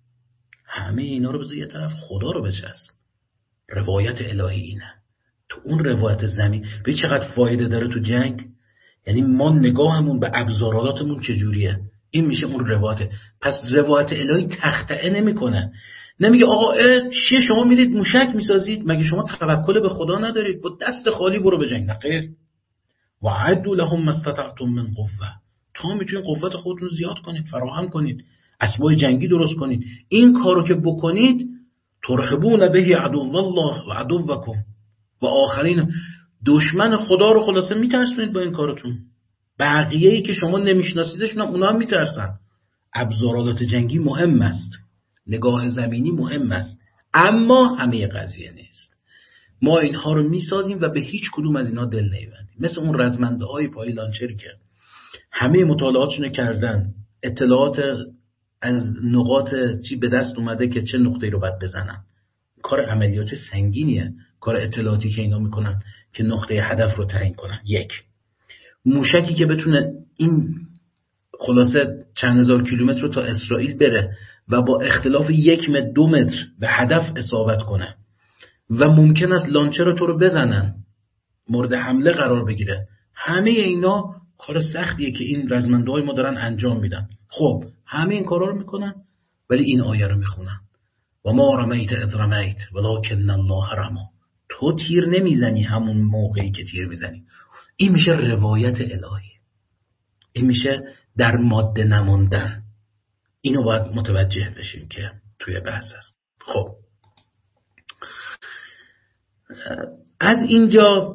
همه اینا رو بذار یه طرف، خدا رو بچسب. روایت الهی اینه. تو اون روایت زمین به چقدر فایده داره تو جنگ، یعنی ما نگاهمون به ابزارالاتمون چجوریه، این میشه اون روایت. پس روایت الهی تخطئه نمیکنه، نمیگه آقا چیه شما میرید موشک میسازید، مگه شما توکل به خدا ندارید، با دست خالی برو به جنگ؟ نه خیر. و عدوا لهم ما استطعتم من قوه، تا میتونید قوت خودتون زیاد کنید، فراهم کنید، اسبای جنگی درست کنید. این کارو که بکنید ترحبون به عدو الله و عدوکم و آخرین، دشمن خدا رو خلاصه میترسونید با این کارتون. بقیه‌ای که شما نمیشناسیدشون هم اونا هم میترسن. ابزارالات جنگی مهم است، نگاه زمینی مهم است، اما همه قضیه نیست. ما اینها رو میسازیم و به هیچ کدوم از اینا دل نمیبندیم. مثل اون رزمنده های پای لانچری که همه مطالعاتشون کردن، اطلاعات از نقاط چی به دست اومده که چه نقطه‌ای رو باید بزنن. کار عملیات سنگینیه، کار اطلاعاتی که اینا میکنن که نقطه هدف رو تعیین کنن. یک موشکی که بتونه این خلاصه چند هزار کیلومتر رو تا اسرائیل بره و با اختلاف یک متر دو متر به هدف اصابت کنه و ممکن است لانچر تو رو بزنن، مورد حمله قرار بگیره، همه اینا کار سختیه که این رزمنده‌های ما دارن انجام میدن. خب همه این کارا رو میکنن، ولی این آیه رو میخونن و ما رمیت اذ رمیت ولکن الله رما. تو تیر نمیزنی همون موقعی که تیر میزنی. این میشه روایت الهی، این میشه در ماده نموندن. اینو باید متوجه بشیم که توی بحث است. خب از اینجا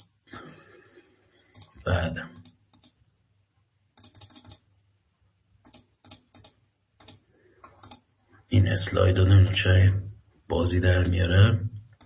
بعد این اسلاید رو نمیدونم چه بازی در میاره.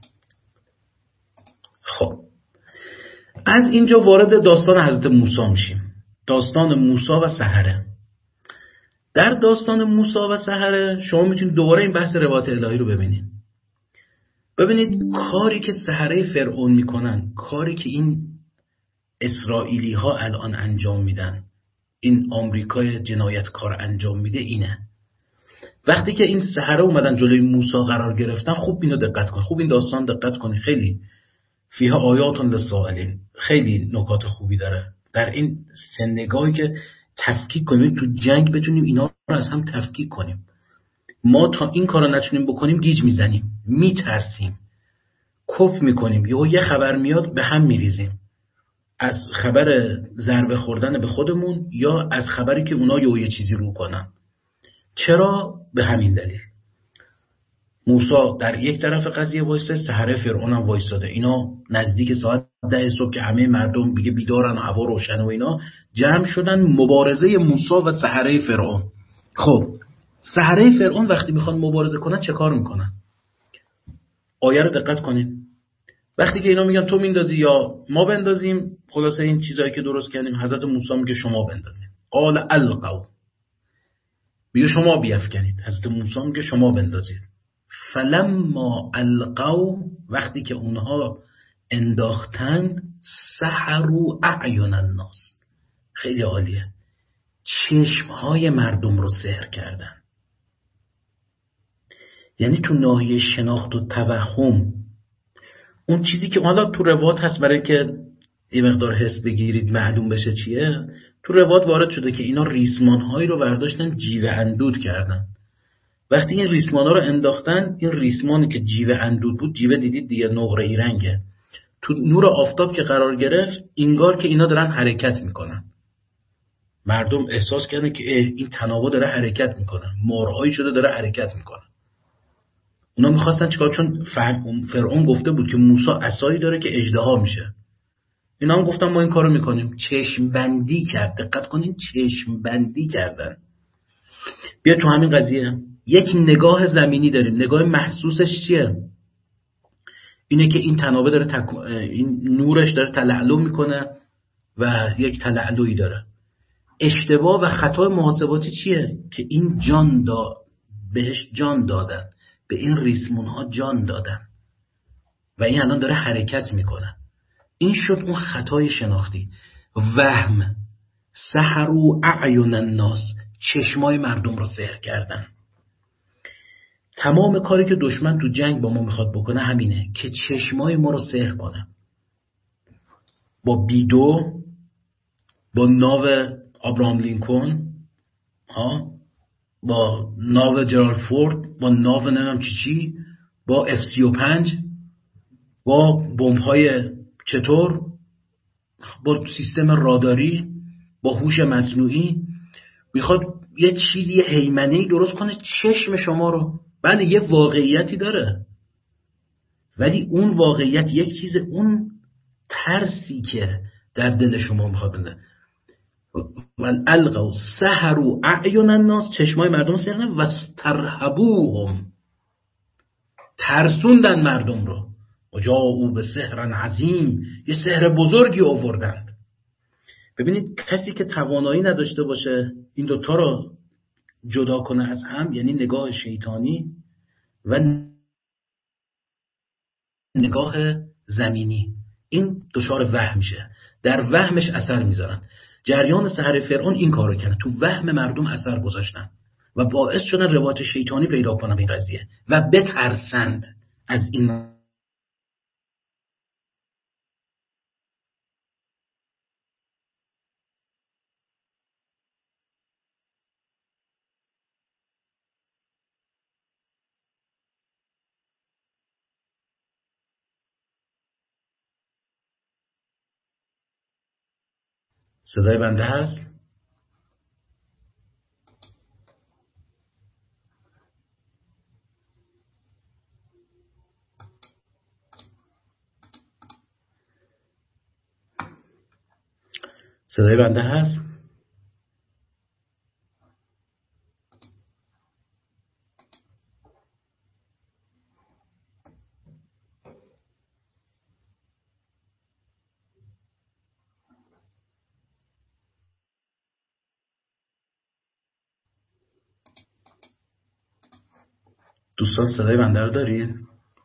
خب از اینجا وارد داستان حضرت موسی میشیم، داستان موسی و سحره. در داستان موسی و سحره شما میتونید دوباره این بحث روایت الهی رو ببینید. ببینید کاری که سحره فرعون میکنن، کاری که این اسرائیلی ها الان انجام میدن، این آمریکای جنایتکار انجام میده، اینه. وقتی که این سحره اومدن جلوی موسی قرار گرفتن، خوب اینو دقت کن، خوب این داستان دقت کنی، خیلی فیها آیات للسائلین، خیلی نکات خوبی داره. در این سنگاهی که تفکیک کنیم تو جنگ، بتونیم اینا رو از هم تفکیک کنیم. ما تا این کارو نتونیم بکنیم گیج میزنیم، میترسیم، کپ میکنیم، یهو یه خبر میاد به هم میریزیم، از خبر ضربه خوردن به خودمون یا از خبری که اونا یهو یه چیزی رو کنن. چرا؟ به همین دلیل. موسی در یک طرف قضیه وایسته، سحره فرعون هم وایستاده. اینا نزدیک ساعت ده صبح که همه مردم دیگه بیدارن و هوا روشن و اینا، جمع شدن مبارزه موسی و سحره فرعون. خب سحره فرعون وقتی میخوان مبارزه کنن چه کار میکنن؟ آیه رو دقت کنید. وقتی که اینا میگن تو میندازی یا ما بندازیم، خلاصه این چیزایی که درست کردیم، حضرت موسی میگه شما بندازید. قال القوا، میگه شما بیافکنید. حضرت موسی میگه شما بندازید. فلما القوا، وقتی که اونها انداختند، سحروا اعین الناس. خیلی عالیه، چشمهای مردم رو سحر کردن. یعنی تو ناحیه شناخت و توهم، اون چیزی که حالا تو روایت هست برای که یه مقدار حس بگیرید معلوم بشه چیه، تو روایت وارد شده که اینا ریسمانهایی رو برداشتن جیوه اندود کردن وقتی این ریسمانا رو انداختن، این ریسمانی که جیوه اندود بود، جیوه دیدید دیگه نقره ای رنگه، تو نور آفتاب که قرار گرفت انگار که اینا دارن حرکت میکنن. مردم احساس کردن که این تناوب داره حرکت میکنه، مارهایی شده داره حرکت میکنه. اونا میخواستن چیکار؟ چون فرعون گفته بود که موسی عصایی داره که اژدها میشه. اینا هم گفتن ما این کارو میکنیم. چشم بندی کرد. دقت کنین، چشم بندی کردن. بیا تو همین قضیه یک نگاه زمینی داریم. نگاه محسوسش چیه؟ اینه که این تنابه داره تک... این نورش داره تلألؤ میکنه و یک تلألؤی داره. اشتباه و خطای محاسباتی چیه؟ که این جان دا بهش جان دادن، به این ریسمون ها جان دادن و این الان داره حرکت میکنه. این شد اون خطای شناختی. وهم، سحروا اعین الناس، چشمای مردم رو سحر کردن. تمام کاری که دشمن تو جنگ با ما میخواد بکنه همینه که چشمای ما رو سحر کنه. با بیدو، با ناو ابراهام لینکن ها، با ناو جرالد فورد، با ناو نمیدونم چی چی، با اف سی و پنج، با بمب‌های چطور، با سیستم راداری، با هوش مصنوعی میخواد یه چیزی، یه هیمنه‌ای درست کنه چشم شما رو. بله یه واقعیتی داره، ولی اون واقعیت یک چیز، اون ترسی که در دل شما میخواد بنده. والالقوا سحروا اعین الناس، چشمای مردم سحر و استرهبوهم، ترسوندن مردم رو. و جاءوا بسحر عظیم، یه سحر بزرگی آوردند. ببینید کسی که توانایی نداشته باشه این دوتا رو جدا کنه از هم، یعنی نگاه شیطانی و نگاه زمینی، این دچار وهم میشه، در وهمش اثر میذارن. جریان سحر فرعون این کارو کرد، تو وهم مردم اثر گذاشتن و باعث شدن روایت شیطانی پیدا کنن این قضیه و بترسند از این. صدای بنده هست؟ صدای بنده هست؟ دوستان صدای بنده رو دارید؟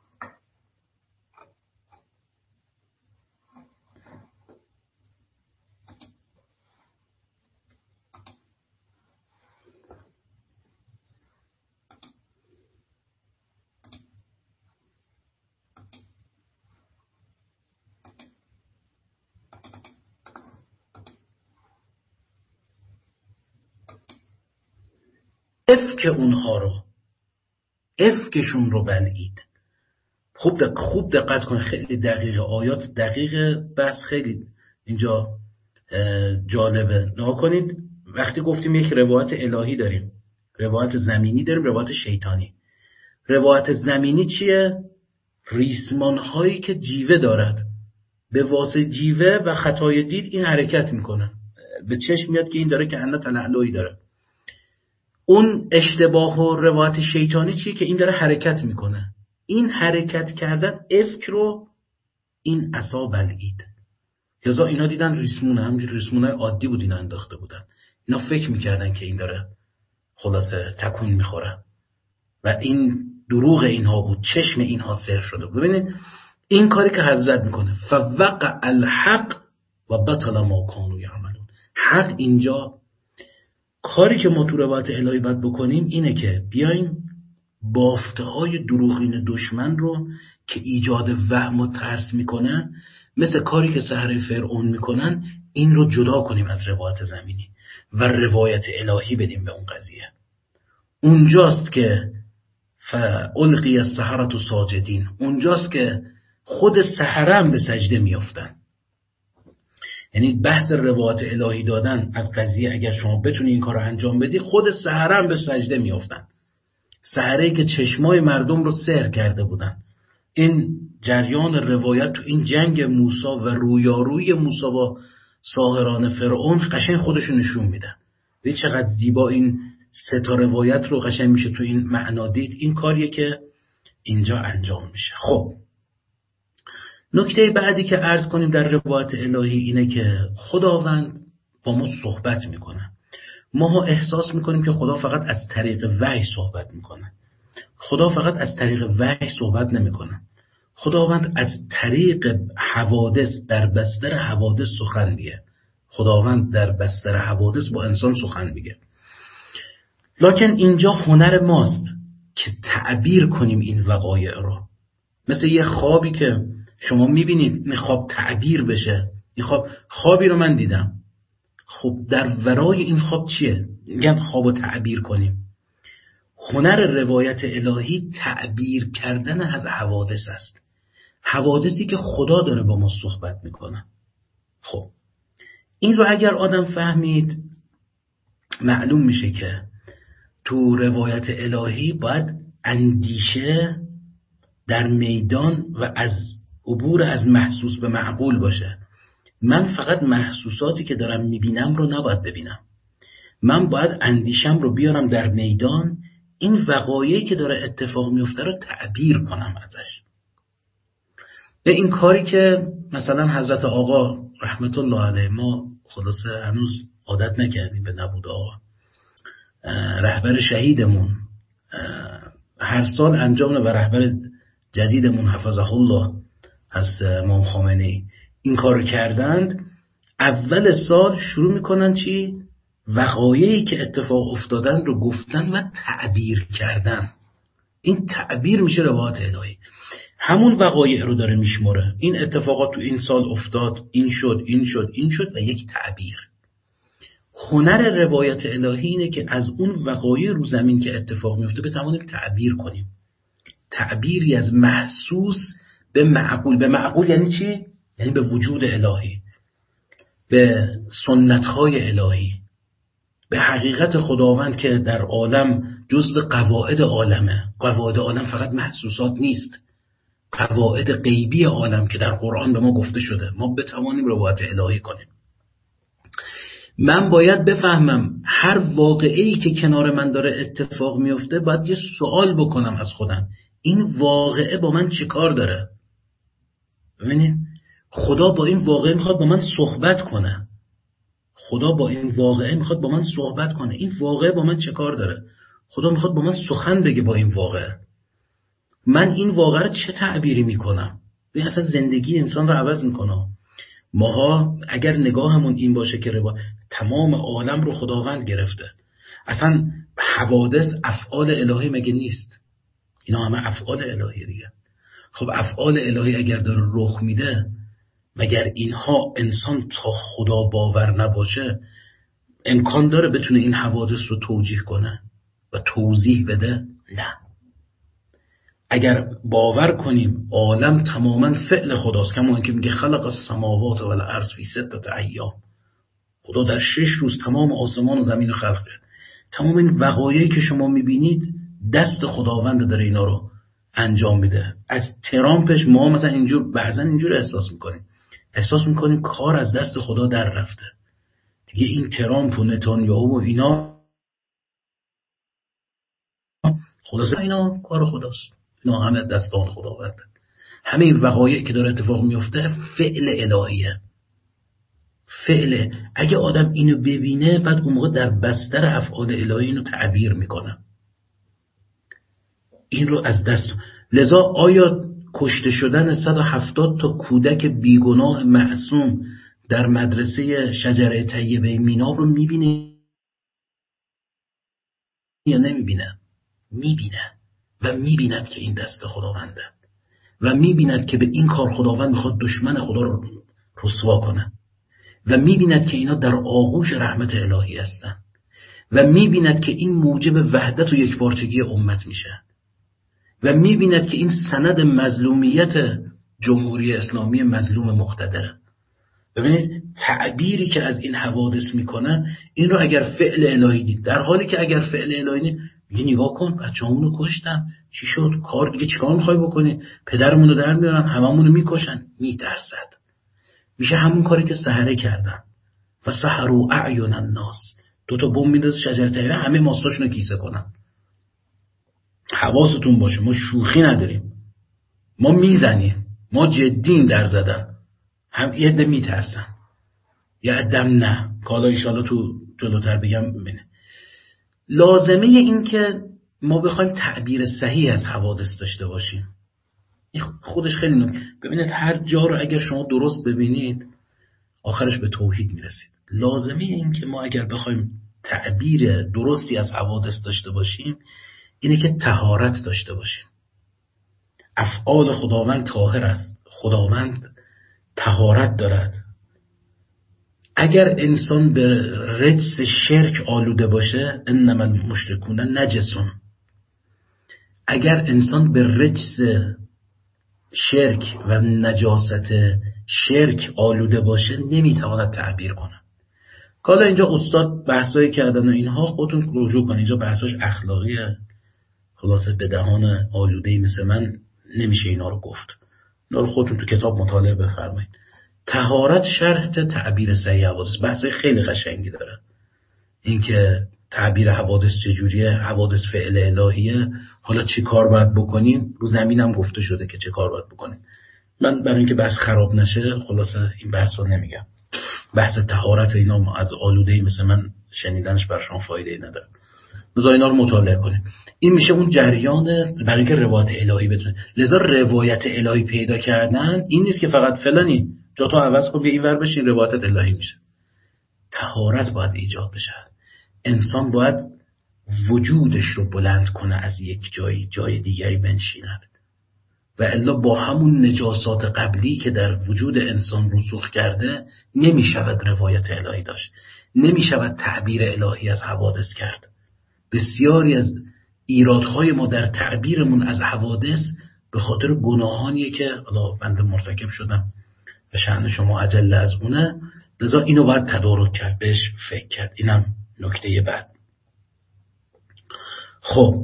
افک اونها رو، افکشون رو بلعید. خوب دق... خوب دقت کن، خیلی دقیقه، آیات دقیقه، بس خیلی اینجا جالبه. نگاه کنید وقتی گفتیم یک روایت الهی داریم، روایت زمینی داریم، روایت شیطانی. روایت زمینی چیه؟ ریسمان هایی که جیوه دارد، به واسه جیوه و خطای دید این حرکت میکنه، به چشم میاد که این داره که انه تلألؤی داره. اون اشتباه و روایت شیطانی چیه؟ که این داره حرکت میکنه. این حرکت کردن افک رو این عصا بلعید. یزا اینا دیدن ریسمونه، همینجور ریسمونه عادی بود اینا انداخته بودن، اینا فکر میکردن که این داره خلاصه تکون میخوره و این دروغ اینها بود، چشم اینها سحر شده بود. ببینید این کاری که حضرت میکنه، فوقع الحق و بطل ما کانوا یعملون. حق اینجا کاری که ما تو روایت الهی باید بکنیم اینه که بیاین بافته های دروغین دشمن رو که ایجاد وهم و ترس میکنن، مثل کاری که سحر فرعون میکنن، این رو جدا کنیم از روایت زمینی و روایت الهی بدیم به اون قضیه. اونجاست که فالقی السحرة ساجدین، اونجاست که خود سحره هم به سجده میافتن. یعنی بحث روایت الهی دادن از قضیه اگر شما بتونی این کار رو انجام بدی، خود سحره هم به سجده میافتن. سحره‌ای که چشمای مردم رو سحر کرده بودن. این جریان روایت تو این جنگ موسی و رویاروی موسی با ساحران فرعون قشنگ خودشو نشون میده. ببین چقدر زیبا این سه تا روایت رو قشنگ میشه تو این معنا دید. این کاریه که اینجا انجام میشه. خب نکته بعدی که عرض کنیم در روایت الهی اینه که خداوند با ما صحبت میکنه. ما احساس میکنیم که خدا فقط از طریق وحی صحبت میکنه. خدا فقط از طریق وحی صحبت نمیکنه. خداوند از طریق حوادث، در بستر حوادث سخن میگه. خداوند در بستر حوادث با انسان سخن میگه. لکن اینجا هنر ماست که تعبیر کنیم این وقایع رو. مثل یه خوابی که شما میبینید این خواب تعبیر بشه. این خواب خوابی رو من دیدم. خب در ورای این خواب چیه؟ میگن خوابو تعبیر کنیم. هنر روایت الهی تعبیر کردن از حوادث است. حوادثی که خدا داره با ما صحبت میکنه. خب این رو اگر آدم فهمید، معلوم میشه که تو روایت الهی باید اندیشه در میدان و از عبور از محسوس به معقول باشه. من فقط محسوساتی که دارم میبینم رو نباید ببینم. من باید اندیشم رو بیارم در میدان، این وقایعی که داره اتفاق میفته رو تعبیر کنم ازش. به این کاری که مثلا حضرت آقا رحمت الله علیه، ما خلاصه هنوز عادت نکردیم به نبود آقا، رهبر شهیدمون هر سال انجام و رهبر جدیدمون حفظه الله از امام خامنه‌ای این کار کردند. اول سال شروع میکنن چی؟ وقایعی که اتفاق افتادن رو گفتن و تعبیر کردن. این تعبیر میشه روایت الهی. همون وقایع رو داره میشمره. این اتفاقات تو این سال افتاد، این شد، این شد، این شد و یک تعبیر. هنر روایت الهی اینه که از اون وقایع رو زمین که اتفاق میفته بتوانیم تعبیر کنیم. تعبیری از محسوس به معقول. به معقول یعنی چی؟ یعنی به وجود الهی، به سنت‌های الهی، به حقیقت خداوند که در عالم جزء قواعد عالمه. قواعد عالم فقط محسوسات نیست، قواعد غیبی عالم که در قرآن به ما گفته شده، ما بتوانیم روایت الهی کنیم. من باید بفهمم هر واقعه‌ای که کنار من داره اتفاق میفته باید یه سوال بکنم از خودم، این واقعه با من چه کار داره؟ ببینید خدا با این واقعه میخواد با من صحبت کنه. خدا با این واقعه میخواد با من صحبت کنه. این واقعه با من چه کار داره؟ خدا میخواد با من سخن بگه با این واقعه. من این واقعه رو چه تعبیری میکنم؟ این اصلا زندگی انسان رو عوض میکنه. ماها اگر نگاهمون این باشه که روا... تمام عالم رو خداوند گرفته، اصلا حوادث افعال الهی مگه نیست؟ اینا همه افعال الهی دیگه. خب افعال الهی اگر داره رخ میده، مگر اینها انسان تا خدا باور نباشه امکان داره بتونه این حوادث رو توجیه کنه و توضیح بده؟ نه. اگر باور کنیم عالم تماما فعل خداست، کما که میگه خلق السماوات و الارض فی ستة ایام، خدا در شش روز تمام آسمان و زمین رو خلق کرد. تمام این وقایعی که شما میبینید دست خداوند داره اینا رو انجام میده. از ترامپش ما مثلا اینجور بعضا اینجور احساس میکنیم احساس میکنیم کار از دست خدا در رفته دیگه. این ترامپ و نتانیاهو و اینا خلاصه اینا کار خداست، اینا همه دستان خداونده. همه این وقایعی که داره اتفاق میفته فعل الهیه. فعل اگه آدم اینو ببینه بعد اون موقع در بستر افعال الهی اینو تعبیر میکنه. این رو از دست. لذا آیا کشته شدن صد و هفتاد تا کودک بیگناه معصوم در مدرسه شجره طیبه میناب رو میبینه یا نمیبینه؟ میبینه و میبیند که این دست خداونده و میبیند که به این کار خداوند میخواد دشمن خدا رو رسوا کنه و میبیند که اینا در آغوش رحمت الهی هستن و میبیند که این موجب وحدت و یکپارچگی امت میشه. و میبیند که این سند مظلومیت جمهوری اسلامی مظلوم مقتدره. ببینید تعبیری که از این حوادث میکنه این رو اگر فعل الهی دید، در حالی که اگر فعل الهی دید میگه نگاه کن بچه‌مون رو کشتن، چی شد؟ کار دیگه چیکار میخوای بکنی؟ پدرمون رو در میارن، هممون رو میکشن. میترسد. میشه همون کاری که سحره کردن و سحروا اعین الناس، دو تا بم میندازه شجره طیبه همه ماستاشون رو کیسه کنن. حواستون باشه ما شوخی نداریم، ما میزنیم، ما جدیم در زدن. هم یه عده میترسن یه عدم نه که حالا ایشالا تو جلوتر بگم. ببینه لازمه این که ما بخوایم تعبیر صحیح از حوادث داشته باشیم، این خودش خیلی نکته. ببینید هر جا رو اگر شما درست ببینید آخرش به توحید میرسید. لازمه این که ما اگر بخوایم تعبیر درستی از حوادث داشته باشیم اینه که طهارت داشته باشیم. افعال خداوند طاهر است، خداوند طهارت دارد. اگر انسان به رجس شرک آلوده باشه انما المشرکون نجسون، اگر انسان به رجس شرک و نجاست شرک آلوده باشه نمیتواند تعبیر کنه. حالا اینجا استاد بحثایی کردن و اینها خودتون رجوع کنید، اینجا بحثاش اخلاقیه، خلاصه به دهان آلوده‌ای مثل من نمیشه اینا رو گفت. اینا رو خودتون تو کتاب مطالعه بفرمایید. طهارت شرح تعبیر صحیح حوادث بحث خیلی قشنگی داره. اینکه تعبیر حوادث چجوریه، حوادث فعل الهیه، حالا چی کار باید بکنیم، رو زمین هم گفته شده که چه کار باید بکنیم. من برای اینکه بحث خراب نشه خلاصه این بحث رو نمیگم. بحث طهارت اینا از آلوده‌ای مثل من شنیدنش بر شما فایده نداره. لذا اینا رو مطالعه کنیم. این میشه اون جریان برای اینکه روایت الهی بتونه. لذا روایت الهی پیدا کردن این نیست که فقط فلانی جا تو عوض کن بیا اینور بشین روایت الهی میشه. طهارت باید ایجاد بشه. انسان باید وجودش رو بلند کنه از یک جای جای دیگری بنشیند و الا با همون نجاسات قبلی که در وجود انسان رسوخ کرده نمیشود روایت الهی داشت، نمیشود تعبیر الهی از حوادث کرد. بسیاری از ایرادهای ما در تعبیرمون از حوادث به خاطر گناهانیه که حالا بنده مرتکب شدم به شأن شما عجله از اونه. لذا اینو باید تدارک کرد، بهش فکر کرد. اینم نکته بعد. خب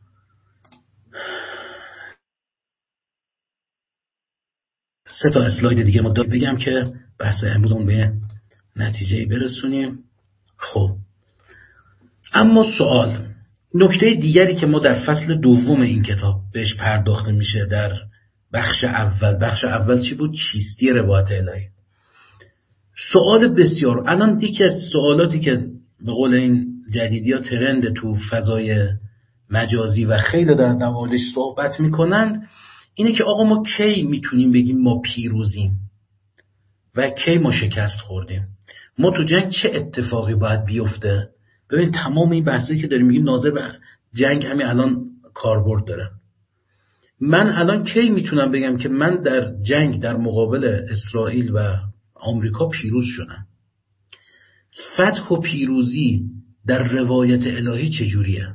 سه تا اسلاید دیگه ما داریم بگم که بحث امروزمون به نتیجه برسونیم. خب اما سوال، نکته دیگری که ما در فصل دوم این کتاب بهش پرداخته میشه در بخش اول، بخش اول چی بود؟ چیستی روایت الهی. سوال بسیار، الان یکی از سوالاتی که به قول این جدیدی ها ترند تو فضای مجازی و خیلی در نوالش صحبت میکنند اینه که آقا ما کی میتونیم بگیم ما پیروزیم و کی ما شکست خوردیم؟ ما تو جنگ چه اتفاقی باید بیفته؟ ببین تمام این بحثی که داریم میگیم ناظر به جنگ همین الان کاربرد داره. من الان کی میتونم بگم که من در جنگ در مقابل اسرائیل و آمریکا پیروز شدم؟ فتح و پیروزی در روایت الهی چجوریه؟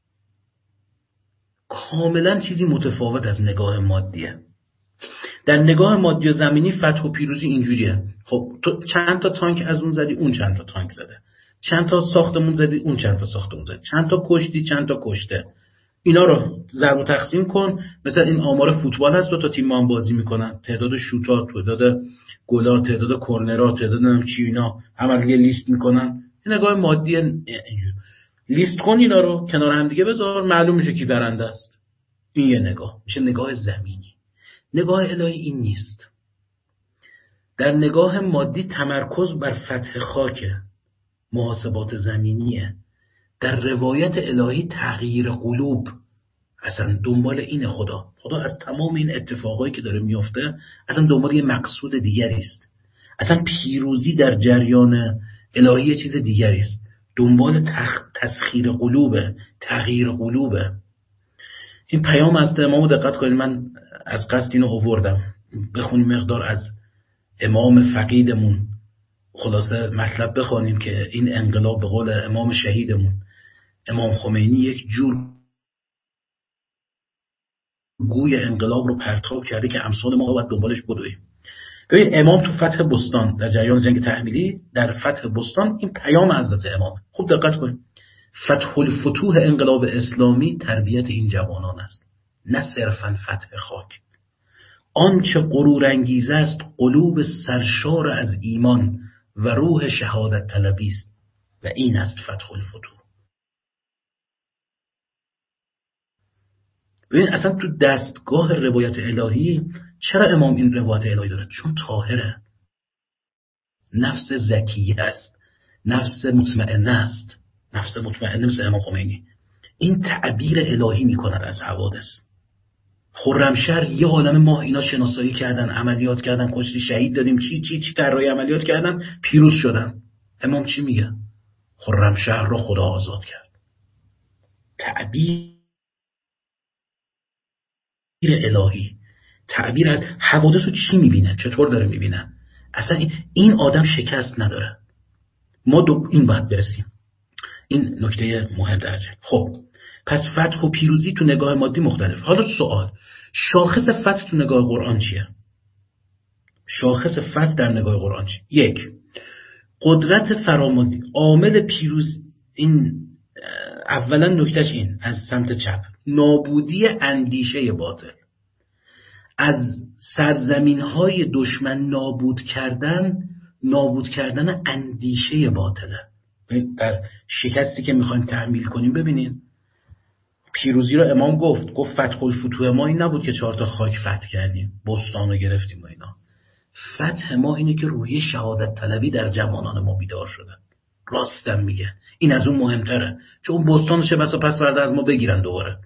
کاملا چیزی متفاوت از نگاه مادیه. در نگاه مادی و زمینی فتح و پیروزی اینجوریه. خب تو چند تا تانک از اون زدی، اون چند تا تانک زده، چند تا ساختمون زدی، اون چند تا ساختمون زده، چند تا کشتی، چند تا کشته. اینا رو ضرب و تقسیم کن. مثلا این آمار فوتبال هست، دو تا تیم با هم بازی میکنن، تعداد شوت‌ها، تعداد گل‌ها، تعداد کرنرها، تعداد نمیدونم چی، اینا هم یه لیست میکنن. این نگاه مادی اینجوری. لیست کن اینا رو کنار هم دیگه بذار، معلوم میشه کی برنده است. این یه نگاه میشه، نگاه زمینی. نگاه الهی این نیست. در نگاه مادی تمرکز بر فتح خاک، محاسبات زمینیه. در روایت الهی تغییر قلوب، اصلا دنبال این خدا خدا از تمام این اتفاقایی که داره میفته اصلا دنبال یه مقصود دیگری است. اصلا پیروزی در جریان الهی چیز دیگری است، دنبال تخ... تسخیر قلوبه، تغییر قلوبه. این پیام از امام دقت کنید، من از قصد اینو آوردم بخونیم مقدار از امام فقیدمون خلاصه مطلب بخونیم که این انقلاب به قول امام شهیدمون امام خمینی یک جور گوی انقلاب رو پرتاب کرده که امثال ما باید دنبالش بدویم. ببین امام تو فتح بستان در جریان جنگ تحمیلی، در فتح بستان این پیام حضرت امام، خوب دقت کنید، فتح الفتوح انقلاب اسلامی تربیت این جوانان است، نه صرفاً فتح خاک. آنچه غرور انگیز است قلوب سرشار از ایمان و روح شهادت طلبی است و این است فتح الفتوح. ببین اصلا تو دستگاه روایت الهی چرا امام این روایت الهی داره؟ چون طاهره، نفس زکیه است، نفس مطمئنه است، نفس مطمئنه مثل امام خمینی. این تعبیر الهی میکند از حوادث. خرمشهر یه عالم ماه اینا شناسایی کردن، عملیات کردن، کشتی شهید دادیم، چی چی چی طراحی عملیات کردن، پیروز شدن. امام چی میگه؟ خرمشهر رو خدا آزاد کرد. تعبیر الهی، تعبیر از حوادث رو چی میبینه، چطور داره میبینه. اصلا این آدم شکست نداره. ما دو این باید برسیم. این نکته مهم درجه. خب پس فتح و پیروزی تو نگاه مادی مختلف. حالا سوال، شاخص فتح تو نگاه قرآن چیه؟ شاخص فتح در نگاه قرآن چیه؟ یک، قدرت فرامادی. عامل پیروز این اولا نکتهش این از سمت چپ، نابودی اندیشه باطل. از سرزمین‌های دشمن نابود کردن، نابود کردن اندیشه باطله. در شکستی که میخوایم تحمیل کنیم ببینید پیروزی رو امام گفت گفت فتح الفتوح ما این نبود که چهار تا خاک فتح کردیم، بستان رو گرفتیم و اینا. فتح ما اینه که روحیه شهادت طلبی در جوانان ما بیدار شده. راستم میگه این از اون مهمتره، چون بستان چه بسا پس فردا از ما بگیرن دوباره.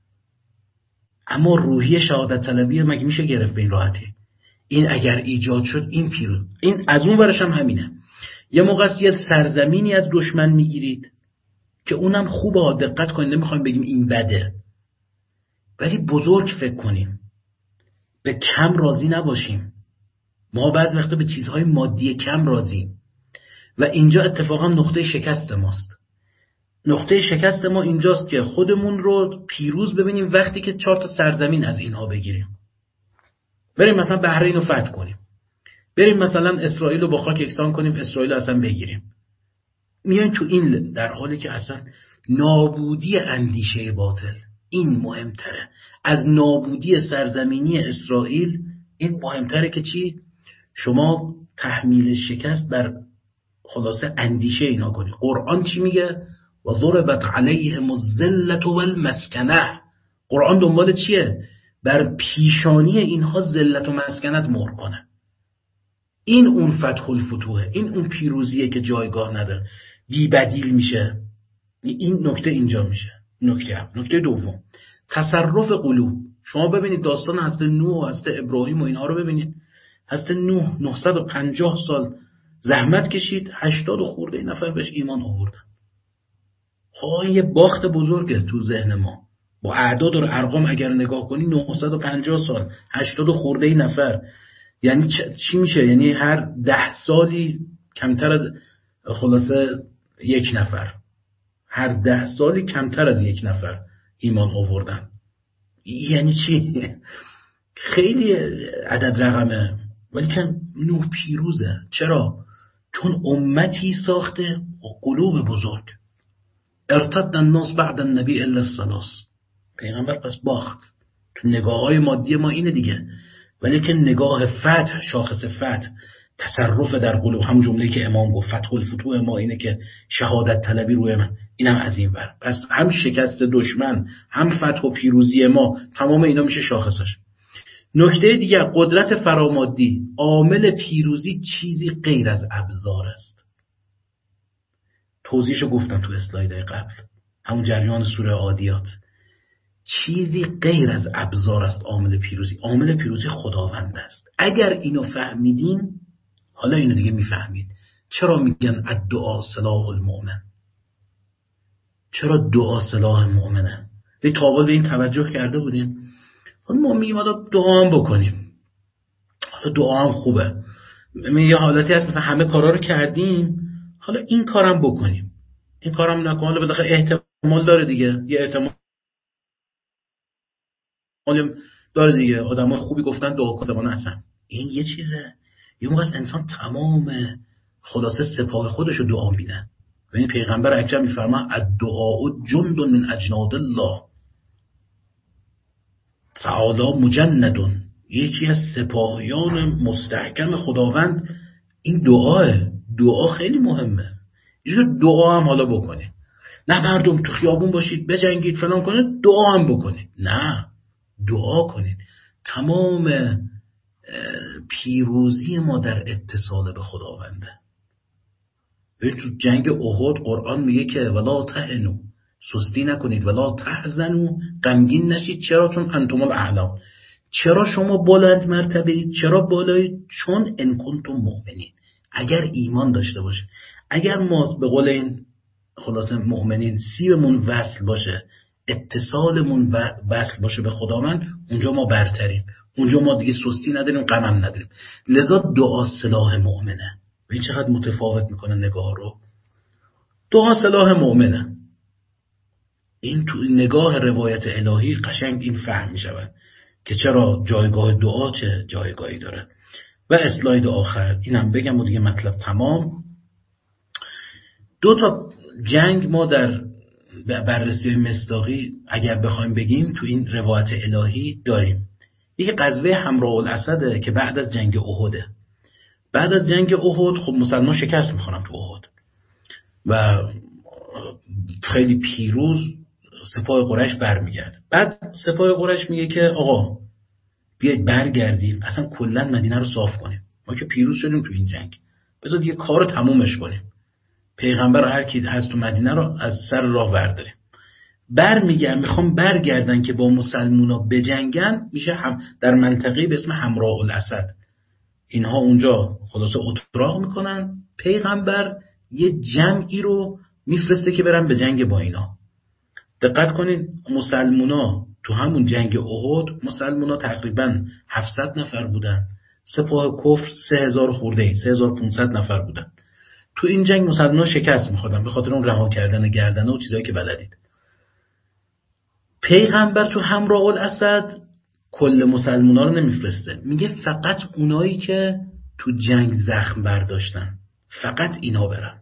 اما روحیه شهادت طلبی مگه میشه گرفت به این راحتی؟ این اگر ایجاد شد این پیروز، این از اون ورش هم همینه. یه موقع یه سرزمینی از دشمن میگیرید که اونم خوبه، دقت کنید، نمیخوایم بگیم این بده، ولی بزرگ فکر کنیم، به کم راضی نباشیم. ما بعضی وقتا به چیزهای مادی کم راضیم و اینجا اتفاقا نقطه شکست ماست. نقطه شکست ما اینجاست که خودمون رو پیروز ببینیم وقتی که چهار تا سرزمین از اینها بگیریم، بریم مثلا بحرین رو فتح کنیم، بریم مثلا اسرائیل رو با خاک یکسان کنیم، اسرائیل رو اصلا بگیریم. میایم تو این، در حالی که اصلا نابودی اندیشه باطل این مهمتره از نابودی سرزمینی اسرائیل. این مهمتره که چی؟ شما تحمیل شکست بر خلاصه اندیشه اینا کنی. قرآن چی میگه؟ و ضربت علیهم الذلة والمسکنه. قرآن دنبال چیه؟ بر پیشانی اینها ذلت و مسکنت مهر کنه. این اون فتح الفتوحه، این اون پیروزیه که جایگاه نداره، بی بدیل میشه. این نکته اینجا میشه. نکته هم. نکته دوم، تصرف قلوب. شما ببینید داستان حضرت نوح و حضرت ابراهیم و اینها رو ببینید. حضرت نوح نهصد و پنجاه سال زحمت کشید، هشتاد و خورده نفر بهش ایمان آوردن. خب یه باخت بزرگه تو ذهن ما. با اعداد و ارقام اگر نگاه کنی نهصد و پنجاه سال هشتاد و خورده نفر، یعنی چی میشه؟ یعنی هر ده سالی کمتر از خلاصه یک نفر، هر ده سالی کمتر از یک نفر ایمان آوردن. یعنی چی؟ خیلی عدد رقمه، ولی که نوح پیروزه. چرا؟ چون امتی ساخته و قلوب بزرگ. ارتد الناس بعد النبی الا الثلاث. پیغمبر پس باخت. تو نگاه های مادی ما اینه دیگه، ولی که نگاه فتح، شاخص فتح، تصرف در قلوب، هم جمله‌ای که امام گفت فتح الفتوح ما اینه که شهادت طلبی روی من، اینم از این ور. پس هم شکست دشمن، هم فتح و پیروزی ما، تمام اینا میشه شاخصش. نکته دیگه، قدرت فرامادی. عامل پیروزی چیزی غیر از ابزار است. توضیحشو گفتم تو اسلایدهای قبل، همون جریان سوره عادیات. چیزی غیر از ابزار است عامل پیروزی. عامل پیروزی خداوند است. اگر اینو فهمیدین، حالا اینو دیگه میفهمید چرا میگن الدعا سلاح المؤمن. چرا دعا سلاح مؤمنه؟ به تاول به این توجه کرده بودین؟ ما میگیم حالا دعا هم بکنیم، حالا دعا هم خوبه، یه حالتی هست مثلا همه کارا رو کردیم، حالا این کارم بکنیم، این کارم نکنیم، حالا بالاخره احتمال داره دیگه، یه احتمال حالا داره دیگه، آدمای خوبی گفتن دعا کن زمان اصلا این یه چیزه. یه موقع انسان تمام خلاصه سپاه خودش رو دعا میدن. ببین پیغمبر اکرم میفرما الدعاء جند من اجناد الله تعالی مجند، یکی از سپاهیان مستحکم خداوند این دعاه. دعا خیلی مهمه. یه دعا هم حالا بکنید، نه مردم تو خیابون باشید بجنگید فلان کنید، دعا هم بکنید، نه دعا کنید. تمام پیروزی ما در اتصال به خداونده. ببین تو جنگ احد قرآن میگه که ولا تهنوا، سستی نکنید، ولا تحزنوا، غمگین نشید. چرا؟ چون انتم الاعلون. چرا شما بلند مرتبه اید؟ چرا بالایید؟ چون ان کنتم مؤمنین، اگر ایمان داشته باشه، اگر ما به قول این خلاصه مؤمنین سیبمون وصل باشه، اتصالمون وصل باشه به خداوند، اونجا ما برتریم، اونجا ما دیگه سستی نداریم، غم هم نداریم. لذا دعا سلاح مؤمنه. ببین چقدر متفاوت میکنه نگاه رو. دعا سلاح مؤمنه. این تو نگاه روایت الهی قشنگ این فهم میشود که چرا جایگاه دعا چه جایگاهی داره. و اسلاید آخر اینم بگم و دیگه مطلب تمام. دو تا جنگ ما در بررسی مصداقی اگر بخوایم بگیم تو این روایت الهی داریم. یکی غزوه حمراء الاسد که بعد از جنگ احده. بعد از جنگ احد خب مسلمان شکست میخورن تو احد و خیلی پیروز سپاه قریش برمیگرد. بعد سپاه قریش میگه که آقا بیایید برگردیم اصلا کلا مدینه رو صاف کنیم، ما که پیروز شدیم تو این جنگ، بذار دیگه کارو تمومش کنیم، پیغمبر هر کی هست تو مدینه رو از سر راه برداریم. برمیگردن، میخوام برگردن که با مسلمونا بجنگن. میشه هم در منطقه به اسم حمراء الاسد. اینها اونجا خلاصه اتراق میکنن، پیغمبر یه جمعی رو میفرسته که برن به جنگ با اینا. دقت کنین مسلمونا تو همون جنگ احد مسلمونا تقریبا هفتصد نفر بودن، سپاه کفر سه هزار خورده ای سه هزار و پانصد نفر بودن. تو این جنگ مسلمونا شکست میخوردن به خاطر اون رها کردن گردنه و چیزایی که بلدید. پیغمبر تو حمراء الاسد کل مسلمونا رو نمیفرسته، میگه فقط اونایی که تو جنگ زخم برداشتن فقط اینا برن.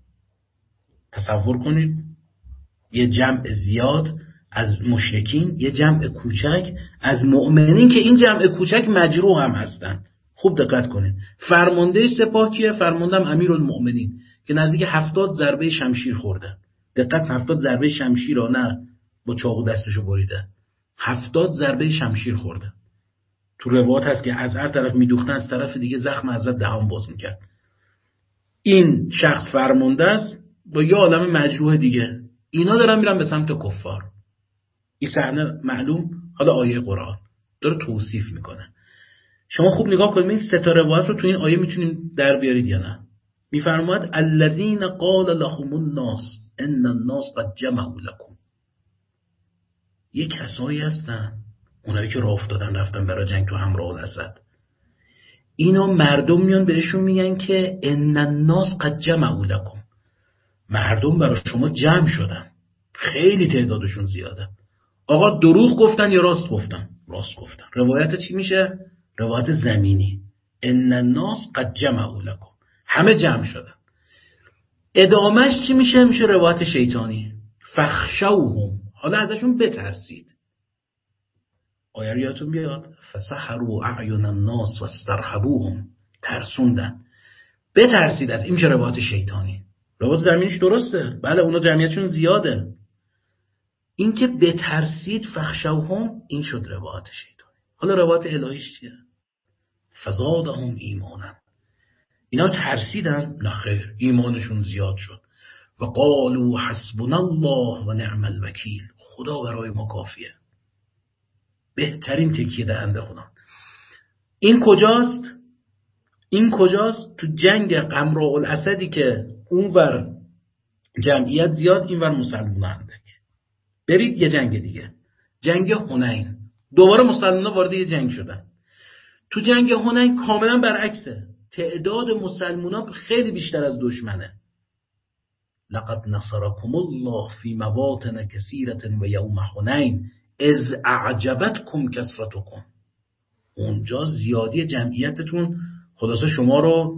تصور کنید یه جمع زیاد از مشرکین، یه جمع کوچک از مؤمنین که این جمع کوچک مجروح هم هستن. خوب دقت کنید. فرمانده سپاه کیه؟ فرماندم امیرالمؤمنین که نزدیک هفتاد ضربه شمشیر خورده. دقت، هفتاد ضربه شمشیر ها، نه با چاقو دستشو بریده، هفتاد ضربه شمشیر خورده. تو روایت هست که از هر طرف میدوختن از طرف دیگه زخم حضرت دهان باز میکرد. این شخص فرمانده است با یه عالم مجروح دیگه، اینا دارن میرن به سمت کفار. این صحنه معلوم، حالا آیه قرآن داره توصیف میکنه. شما خوب نگاه کنید این سه تا روایت رو تو این آیه میتونید در بیارید یا نه. میفرماید الذین قال لهم الناس ان الناس قد جمعوا لكم. یه کسایی هستن اونایی که راه افتادن رفتن برای جنگ تو حمراء الاسد. اینا مردم میان بهشون میگن که ان الناس قد جمعوا لكم، مردم برای شما جمع شدن، خیلی تعدادشون زیاده. آقا دروغ گفتن یا راست گفتن؟ راست گفتن. روایت چی میشه؟ روایت زمینی. ان الناس قد جمعوا لكم، همه جمع شدن. ادامش چی میشه؟ میشه روایت شیطانی. فخشوهم، حالا ازشون بترسید. آیه رو یادتون بیاد فسحروا اعین الناس واسترهبوهم، ترسوندن. بترسید از این. میشه روایت شیطانی. روایت زمینیش درسته، بله اونا جمعیتشون زیاده. این که بترسید فخشوهم، این شد روایت شیطانی. حالا روایت الهیش چیه؟ فزادهم ایمانا، اینا ترسیدن؟ نه خیر، ایمانشون زیاد شد. و قالوا حسبنا الله و نعم الوکیل، خدا برای ما کافیه، بهترین تکیه دهنده خدا. این کجاست؟ این کجاست؟ تو جنگ حمراء الاسدی که اونور جمعیت زیاد اینور مسلمان اندک. برید یه جنگ دیگه، جنگ حنین، دوباره مسلمان وارد یه جنگ شدن. تو جنگ حنین کاملا برعکسه، تعداد مسلمان خیلی بیشتر از دشمنه. لقد نصركم الله في مواطن كثيرة و یوم حنین از اعجبتکم کثرتکم، اونجا زیادی جمعیتتون خلاصه شما رو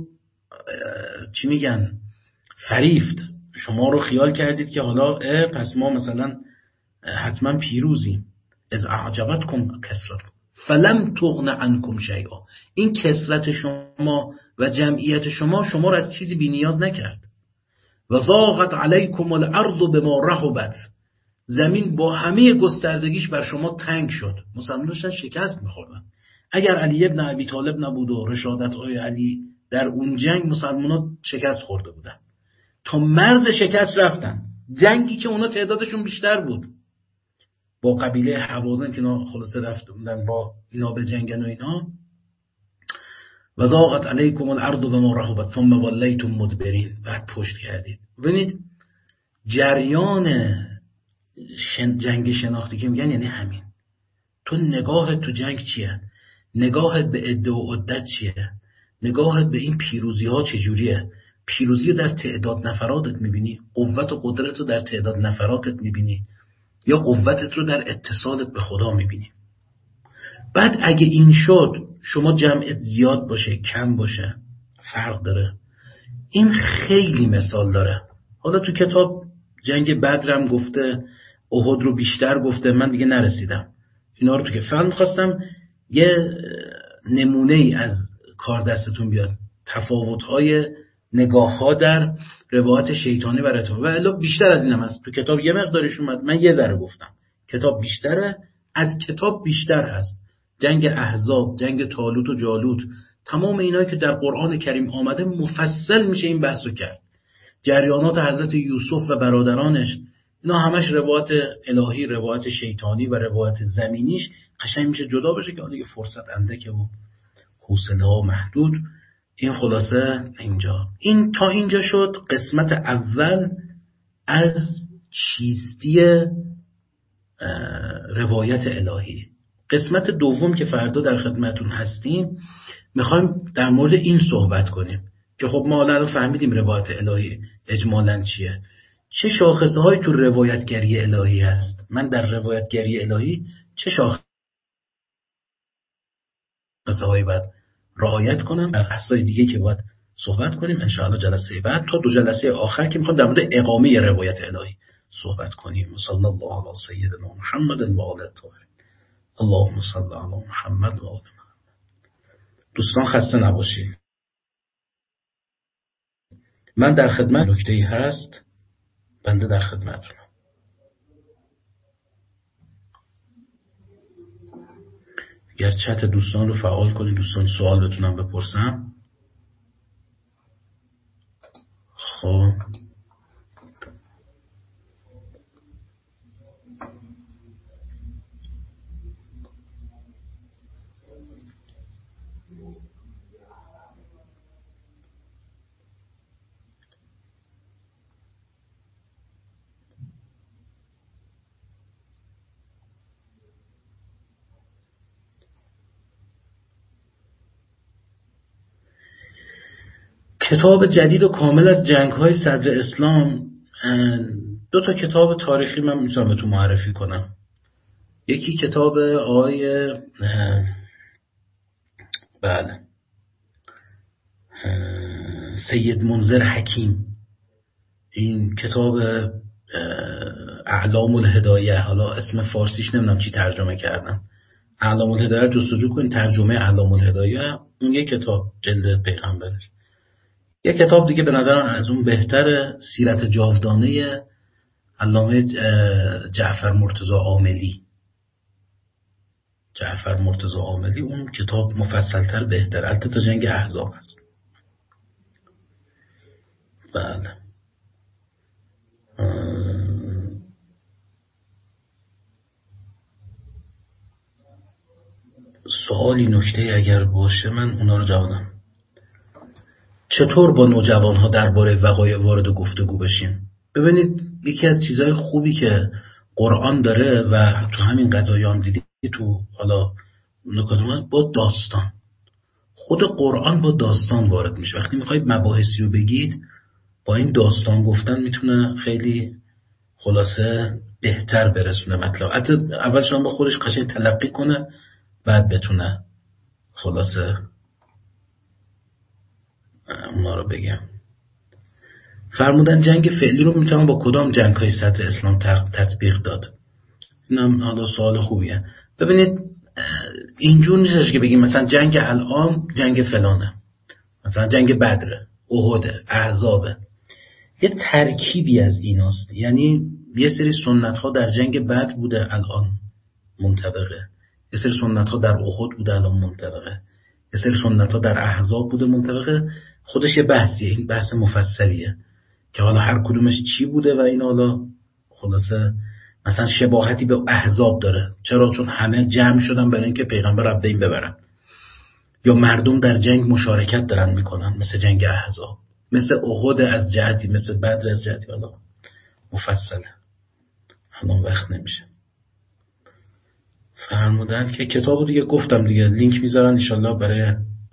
چی میگن فریفت، شما رو خیال کردید که حالا پس ما مثلا حتما پیروزیم. از اعجبتکم کثرتکم فلم تغن عنکم شیئا، این کثرت شما و جمعیت شما شما رو از چیزی بی نیاز نکرد. و ضاقت علیکم الارض بما رحبت، زمین با همه گستردگیش بر شما تنگ شد. مسلمانان داشتن شکست میخوردن. اگر علی ابن ابی طالب نبود و رشادت آی علی در اون جنگ، مسلمانان شکست خورده بودن، تا مرز شکست رفتن. جنگی که اونا تعدادشون بیشتر بود با قبیله حوازن که اینا خلاصه رفتن با اینا به جنگن و اینا. و ضاقت علیکم الارض بما رحبت ثم ولیتم مدبرین، بعد پشت کردید. ببینید جریان شن جنگ شناختی که میگن یعنی همین. تو نگاهت تو جنگ چیه؟ نگاهت به عده و عدت چیه؟ نگاهت به این پیروزی ها چجوریه؟ پیروزی رو در تعداد نفراتت میبینی؟ قوت و قدرت رو در تعداد نفراتت میبینی؟ یا قوتت رو در اتصالت به خدا میبینی؟ بعد اگه این شد، شما جمعت زیاد باشه کم باشه فرق داره. این خیلی مثال داره. حالا تو کتاب جنگ بدرم گفته، احد رو بیشتر گفته، من دیگه نرسیدم اینا رو تو که فهم میخواستم یه نمونه ای از کار دستتون بیاد، تفاوت‌های نگاه ها در روایت شیطانی و رتبه. و الا بیشتر از اینم هست تو کتاب، یه مقدارش اومد، من یه ذره گفتم. کتاب بیشتره، از کتاب بیشتر هست. جنگ احزاب، جنگ طالوت و جالوت، تمام اینایی که در قرآن کریم آمده مفصل میشه این بحثو کرد. جریانات حضرت یوسف و برادرانش، اینا همش روایت الهی، روایت شیطانی و روایت زمینیش قشنگ میشه جدا بشه که دیگه فرصت اندکه و حوصله ها محدود. این خلاصه اینجا این تا اینجا شد قسمت اول از چیستی روایت الهی. قسمت دوم که فردا در خدمتون هستیم میخوایم در مورد این صحبت کنیم که خب ما الان فهمیدیم روایت الهی اجمالاً چیه، چه شاخصه هایی تو روایتگری الهی هست. من در روایتگری الهی چه شاخصه هایی باید رعایت کنم، در بحث‌های دیگه که باید صحبت کنیم ان شاءالله جلسه بعد، تا دو جلسه آخر که میخوام در مورد اقامه روایت الهی صحبت کنیم. صلی الله علی سیدنا محمد و آله الطاهرین. اللهم صل علی محمد و آله محمد. دوستان خسته نباشید. من در خدمت، نکته‌ای هست بنده در خدمتتونم. اگر چت دوستان رو فعال کنید، دوستان سوال بتونم بپرسم. خب کتاب جدید و کامل از جنگ‌های صدر اسلام، دو تا کتاب تاریخی من میتونم بهتون معرفی کنم. یکی کتاب آقای بله سید منذر حکیم، این کتاب اعلام الهدایه، حالا اسم فارسیش نمیدونم چی ترجمه کردن، اعلام الهدایه جستجو کنید، ترجمه اعلام الهدایه، اون یک کتاب جلد پیغمبرش. یک کتاب دیگه به نظرم از اون بهتره، سیرت جاودانه علامه جعفر مرتضی عاملی. جعفر مرتضی عاملی اون کتاب مفصل‌تر، بهتر، البته تا جنگ احزاب هست. بله سوالی نکته اگر باشه من اونا رو جوابم. چطور با نوجوان‌ها درباره وقایع وارد گفتگو بشیم؟ ببینید یکی از چیزهای خوبی که قرآن داره و تو همین قضایا هم دیدی، تو حالا نکات با داستان، خود قرآن با داستان وارد میشه. وقتی میخواید مباحثی رو بگید با این داستان گفتن میتونه خیلی خلاصه بهتر برسونه مطلب. حتی اول شما با خودش قشنگ تلقی کنه بعد بتونه خلاصه اونا رو بگم. فرمودن جنگ فعلی رو میتونم با کدام جنگ های صدر اسلام تطبیق داد؟ اینم حالا سوال خوبیه. ببینید اینجور نیستش که بگیم مثلا جنگ الان جنگ فلانه، مثلا جنگ بدر، احد، احزاب. یه ترکیبی از ایناست. یعنی یه سری سنت ها در جنگ بدر بوده الان منطبقه، یه سری سنت ها در احد بوده الان منطبقه، یه سری سنت ها در احزاب بوده منطبقه. خودش یه بحثیه، این بحث مفصلیه که حالا هر کدومش چی بوده و این حالا خلاصه مثلا شباهتی به احزاب داره. چرا؟ چون همه جمع شدن برای اینکه پیغمبر رو بین ببرن، یا مردم در جنگ مشارکت دارن میکنن مثل جنگ احزاب، مثل احد از جهتی، مثل بدر از جهتی. حالا مفصله، الان وقت نمیشه. فرمودن که کتابو دیگه گفتم دیگه، لینک میذارن انشالله برای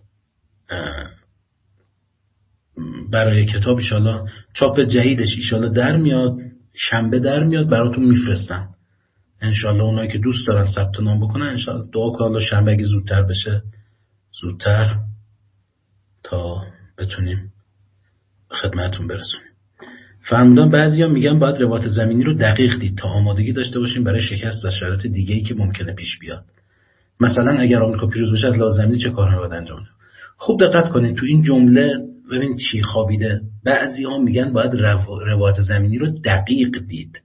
برای کتاب انشالله چاپ جدیدش انشالله در میاد، شنبه در میاد براتون میفرستم انشالله. اونایی که دوست دارن ثبت نام بکنن انشالله دعا کنن شنبه اگه زودتر بشه زودتر تا بتونیم خدمتتون برسونیم. فرمودن بعضیا میگن باید روایت زمینی رو دقیق دید تا آمادگی داشته باشیم برای شکست و شرایط دیگه‌ای که ممکنه پیش بیاد. مثلا اگر آمریکا پیروز بشه از لحاظ زمینی چه کارهایی باید انجام بشه؟ خوب دقت کنید تو این جمله ببین چی خوابیده. بعضی‌ها میگن باید روایت زمینی رو دقیق دید.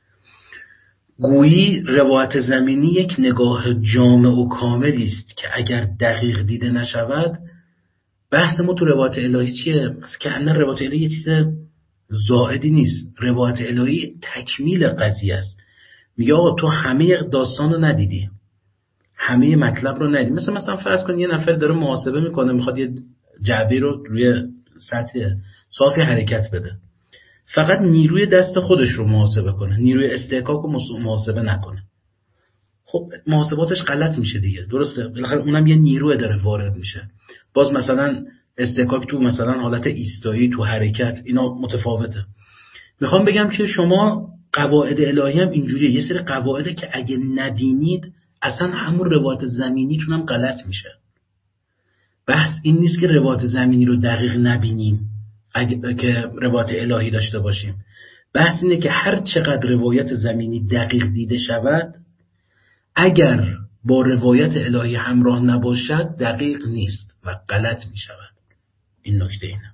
گویی روایت زمینی یک نگاه جامع و کاملی است که اگر دقیق دیده نشود، بحث ما تو روایت الهی چیه؟ که اصلا روایت الهی یه چیز زائدی نیست. روایت الهی تکمیل قضیه است. میگه آقا تو همه داستان رو ندیدی، همه مطلب رو ندیدی. مثلا مثلا فرض کن یه نفر داره محاسبه میکنه، میخواد یه جعبه رو روی سطح صافی حرکت بده، فقط نیروی دست خودش رو محاسبه کنه، نیروی استحکاک رو محاسبه نکنه. خب محاسباتش غلط میشه دیگه، درسته؟ بالاخره اونم یه نیروی داره وارد میشه. باز مثلا استحکاک تو مثلا حالت ایستایی، تو حرکت، اینا متفاوته. میخوام بگم که شما قواعد الهی هم اینجوریه، یه سری قواعده که اگه نبینید اصلا همون روایت زمینیتون هم غلط میشه. بحث این نیست که روایت زمینی رو دقیق نبینیم اگه که روایت الهی داشته باشیم. بحث اینه که هر چقدر روایت زمینی دقیق دیده شود، اگر با روایت الهی همراه نباشد دقیق نیست و غلط می شود. این نکته اینه.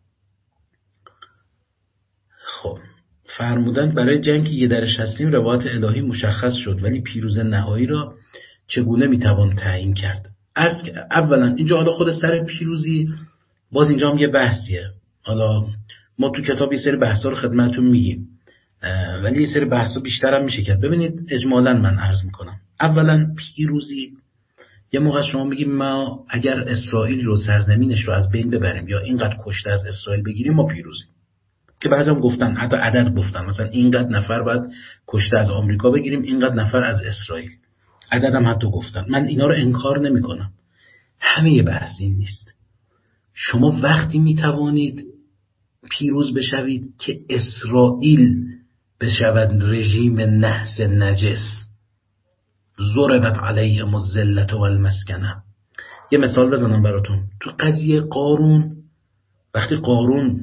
خب فرمودن برای جنگی که درش هستیم روایت الهی مشخص شد، ولی پیروز نهایی را چگونه می توان تعیین کرد؟ عرض اولا اینجا حالا خود سر پیروزی باز اینجا هم یه بحثیه. حالا ما تو کتاب یه سری بحثا رو خدمتتون میگیم، ولی یه سری بحثا بیشتر هم میشه کرد. ببینید اجمالاً من عرض میکنم. اولا پیروزی یه موقع شما میگیم ما اگر اسرائیل رو سرزمینش رو از بین ببریم یا اینقدر کشته از اسرائیل بگیریم ما پیروزیم. که بعضی هم گفتن، حتی عدد گفتن، مثلا اینقدر نفر باید کشته از آمریکا بگیریم، اینقدر نفر از اسرائیل. عدد هم حتی گفتن. من اینا رو انکار نمیکنم. همه بحث این نیست. شما وقتی میتوانید پیروز بشوید که اسرائیل بشود رژیم نحس نجس، ضربت علیهم الذلة والمسکنه. یه مثال بزنم براتون. تو قضیه قارون، وقتی قارون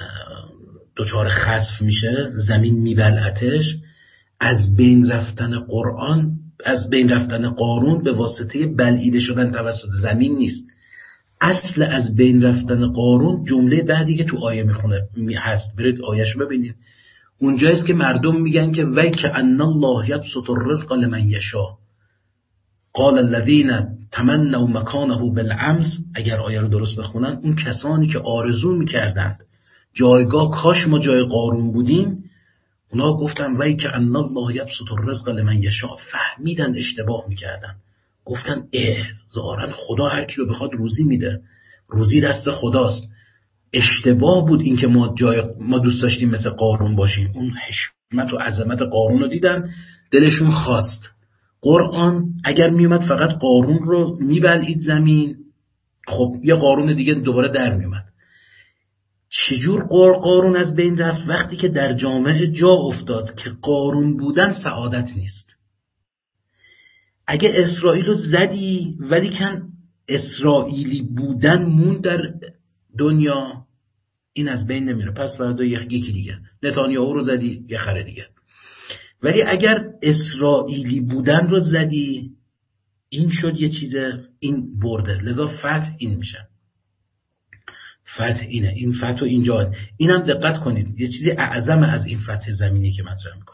دچار خسف میشه، زمین میبلعتش، از بین رفتن قرآن از بین رفتن قارون به واسطه بلعیده شدن توسط زمین نیست. اصل از بین رفتن قارون جمله بعدی که تو آیه میخونه می هست. برید آیه‌شو ببینید. اونجاییست که مردم میگن که وی که ان الله یبسط الرزق لمن یشاء قال الذين تمنوا مکانه بالامس. اگر آیه رو درست بخونن، اون کسانی که آرزو میکردند جایگاه کاش ما جای قارون بودیم، اونا گفتن وی که ان الله یبسط الرزق لمن یشاء. فهمیدن اشتباه میکردن، گفتن اه ظاهرا خدا هر کی رو بخواد روزی میده، روزی دست خداست. اشتباه بود این که ما جای ما دوست داشتیم مثل قارون باشیم. اون حشمت و عظمت قارون رو دیدن، دلشون خواست. قرآن اگر میومد فقط قارون رو میبلعید زمین، خب یه قارون دیگه دوباره در میومد. چجور قارون از بین رفت؟ وقتی که در جامعه جا افتاد که قارون بودن سعادت نیست. اگه اسرائیل رو زدی ولی کن اسرائیلی بودن مون در دنیا، این از بین نمیره، پس فردا یکی دیگه. نتانیاهو رو زدی یه خره دیگه. ولی اگر اسرائیلی بودن رو زدی، این شد یه چیز، این برده. لذا فتح این میشه. فتح اینه، این فتح و اینجا. اینم دقت کنید یه چیزی اعظم از این فتح زمینی که مطرح میکنه.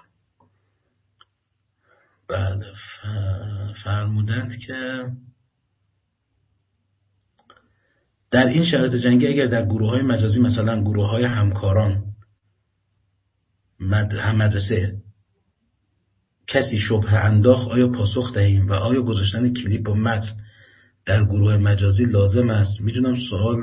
بعد فرمودند که در این شرایط جنگی اگر در گروه های مجازی مثلا گروه های همکاران مد... هم مدرسه کسی شبه انداخت، آیا پاسخ دهیم و آیا گذاشتن کلیپ و متن در گروه مجازی لازم است؟ میدونم سوال.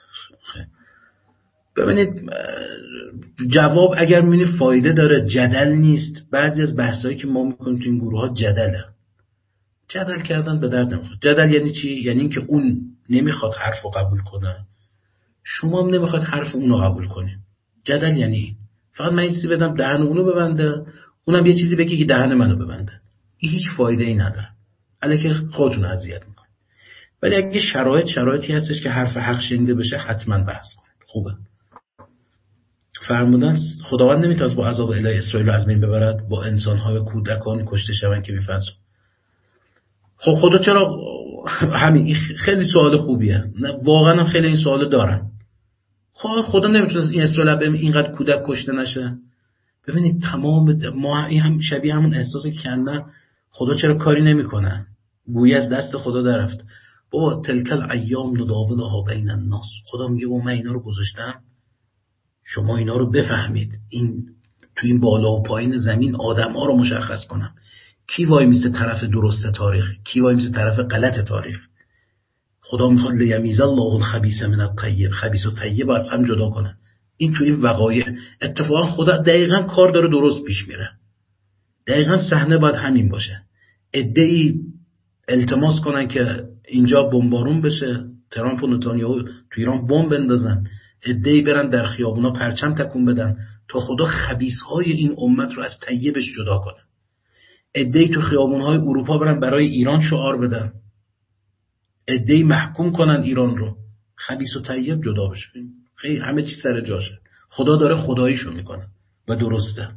ببینید جواب اگر میبینید فایده داره، جدل نیست. بعضی از بحثایی که ما میکنیم تو این گروه ها جدله. جدل کردن به درد نمیخوره. جدل یعنی چی؟ یعنی اینکه اون نمیخواد حرف رو قبول کنه، شما هم نمیخواد حرف اون رو قبول کنی. جدل یعنی فقط من چیزی بدم دهن اونو ببنده، اونم یه چیزی بگه که دهن منو ببنده. این هیچ فایده ای نداره، الکی خودتون اذیت میکنه. ولی اگه شرایط شرایطی هستش که حرف حق شنیده بشه، حتما بحث کنید. خوبه. فرمودن خداوند نمیتواست با عذاب الهی اسرائیل رو از بین ببرد با انسان‌های کودکان کشته شوند که میفرسون. خب خدا چرا همین؟ خیلی سوال خوبیه، نه واقعا خیلی این سوال دارن. خب خدا نمیتونه این اسرائیل اینقدر کودک کشته نشه؟ ببینید تمام ما این هم شبیه همون احساسی که کردن خدا چرا کاری نمیکنه، گویی از دست خدا درفت. بابا تلکل ایام نداولها بین الناس. خدا میگه با من اینا رو گذاشتم شما اینا رو بفهمید، این تو این بالا و پایین زمین آدم ها رو مشخص کنم. کی وای میسته طرف درست تاریخ، کی وای میسته طرف غلط تاریخ. خدا میخواد لیمیز الله الخبیث من الطیب، خبیث و طیب از هم جدا کنه. این تو این وقایع اتفاقا خدا دقیقاً کار داره درست پیش میره. دقیقاً صحنه باید همین باشه. عده‌ای التماس کنن که اینجا بمبارون بشه، ترامپ و نتانیاهو تو ایران بمب بندازن، عده‌ای برن در خیابونا پرچم تکون بدن تا خدا خبیث‌های این امت رو از طیبش جدا کنه. عده‌ای تو خیابون‌های اروپا برن برای ایران شعار بدن، عده‌ای محکوم کنن ایران رو. خبیث و طیب جدا بشه. خیلی همه چی سر جاشه. خدا داره خداییشو میکنه و درسته.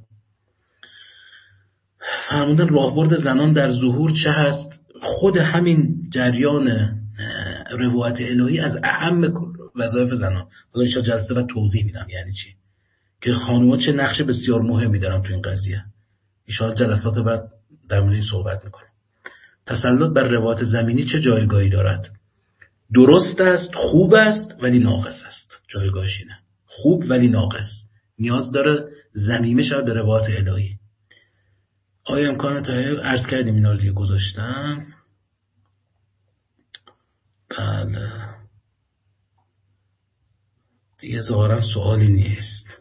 فرمودن راهبرد زنان در ظهور چه هست؟ خود همین جریان روایت الهی از اهم وظایف زنان. خدا ایشا جلسه و توضیح میدم یعنی چی، که خانوما چه نقش بسیار مهمی دارن تو این قضیه. ایشا جلسات بعد در مورد این صحبت میکنیم. تسلط بر روایت زمینی چه جایگاهی دارد؟ درست است، خوب است، ولی ناقص است. جایگاهش اینه، خوب ولی ناقص. نیاز داره ضمیمه شود به روایت الهی. آیا امکانه تا عرض کردیم اینا رو دیگه گذاشتم. بله دیگه ظاهرا سوالی نیست.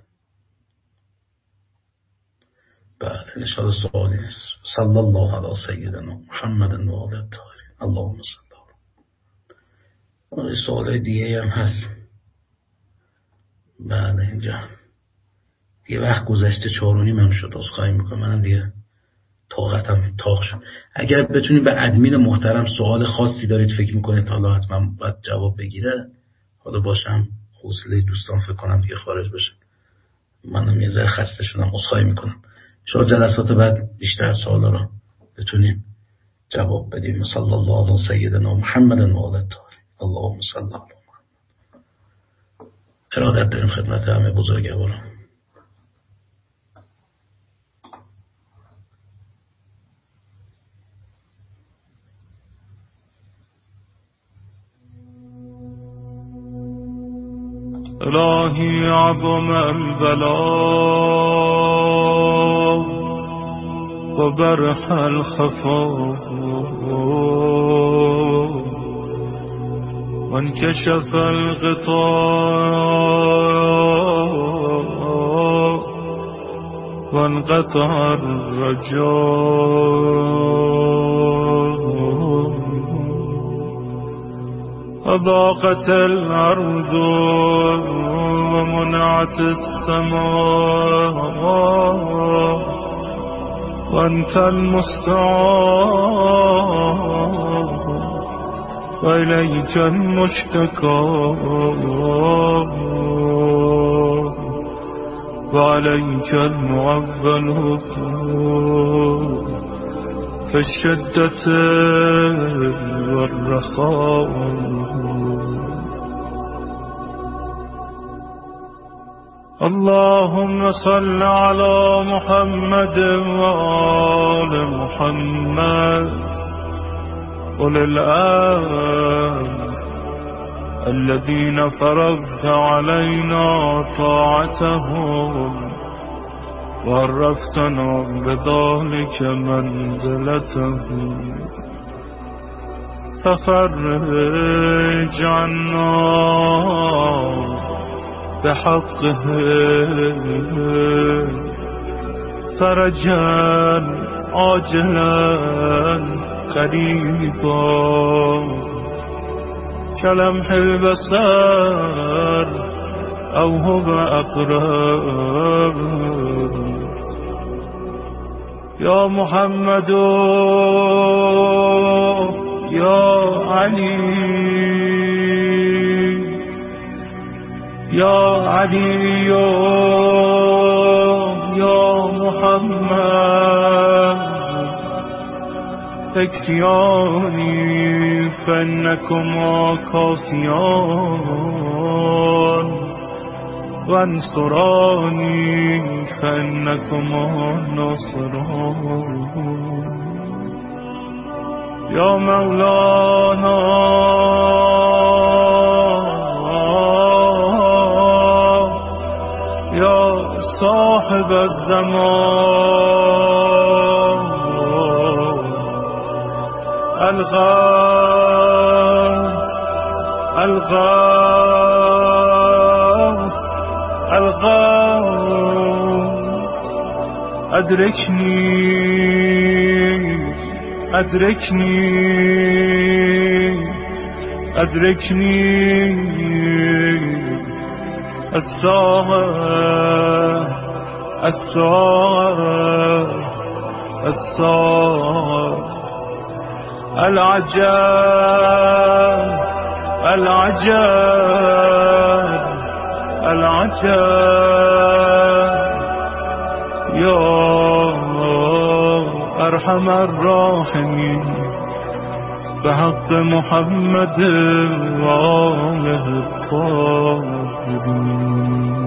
بله انشاءالله سوالی نیست. صلی الله علی سیدنا محمد و آله الطاهرین. اللهم صل. سوال دیگه هم هست. بله اینجا دیگه وقت گذشته، چهار و نیم هم شد. از خواهی میکنم منم دیگه طاقتم تاق شد. اگر بتونیم به ادمین محترم سوال خاصی دارید فکر میکنید حالا حتما باید جواب بگیره، حالا باشم حوصله دوستان فکر کنم دیگه خارج بشه. منم یه ذره خسته شدم. از خواهی میکنم شاید جلسات بعد بیشتر سوالا رو بتونیم جواب بدیم. صلی الله علی سیدنا محمد و آله الطاهرین. اللهم صل علی محمد. ارادت داریم خدمت همه بزرگواران. الهی عظم البلاء و برح الخفا وانكشف الغطاء وانقطع الرجاء أضاقت الأرض ومنعت السماء وأنت المستعان وإليك المشتكى وعليك المعول في الشدة والرخاء. اللهم صل على محمد وآل محمد أولي الآن الذين فرضت علينا طاعتهم وعرفتنا بذلك منزلتهم ففرج عنا بحقهم فرجا عاجلا قريبا كلمح البصر أو هو أقرب. يا محمد يا علي يا علي يا محمد اكفياني فإنكما كافيان وانصراني فإنكما ناصران. يا مولانا يا صاحب الزمان الغوث الغوث الغوث أدركني أدركني أدركني الساعة الساعة الساعة العجاب العجاب العجاب. يا أرحم الراحمين بحق محمد وآله الطاهرين.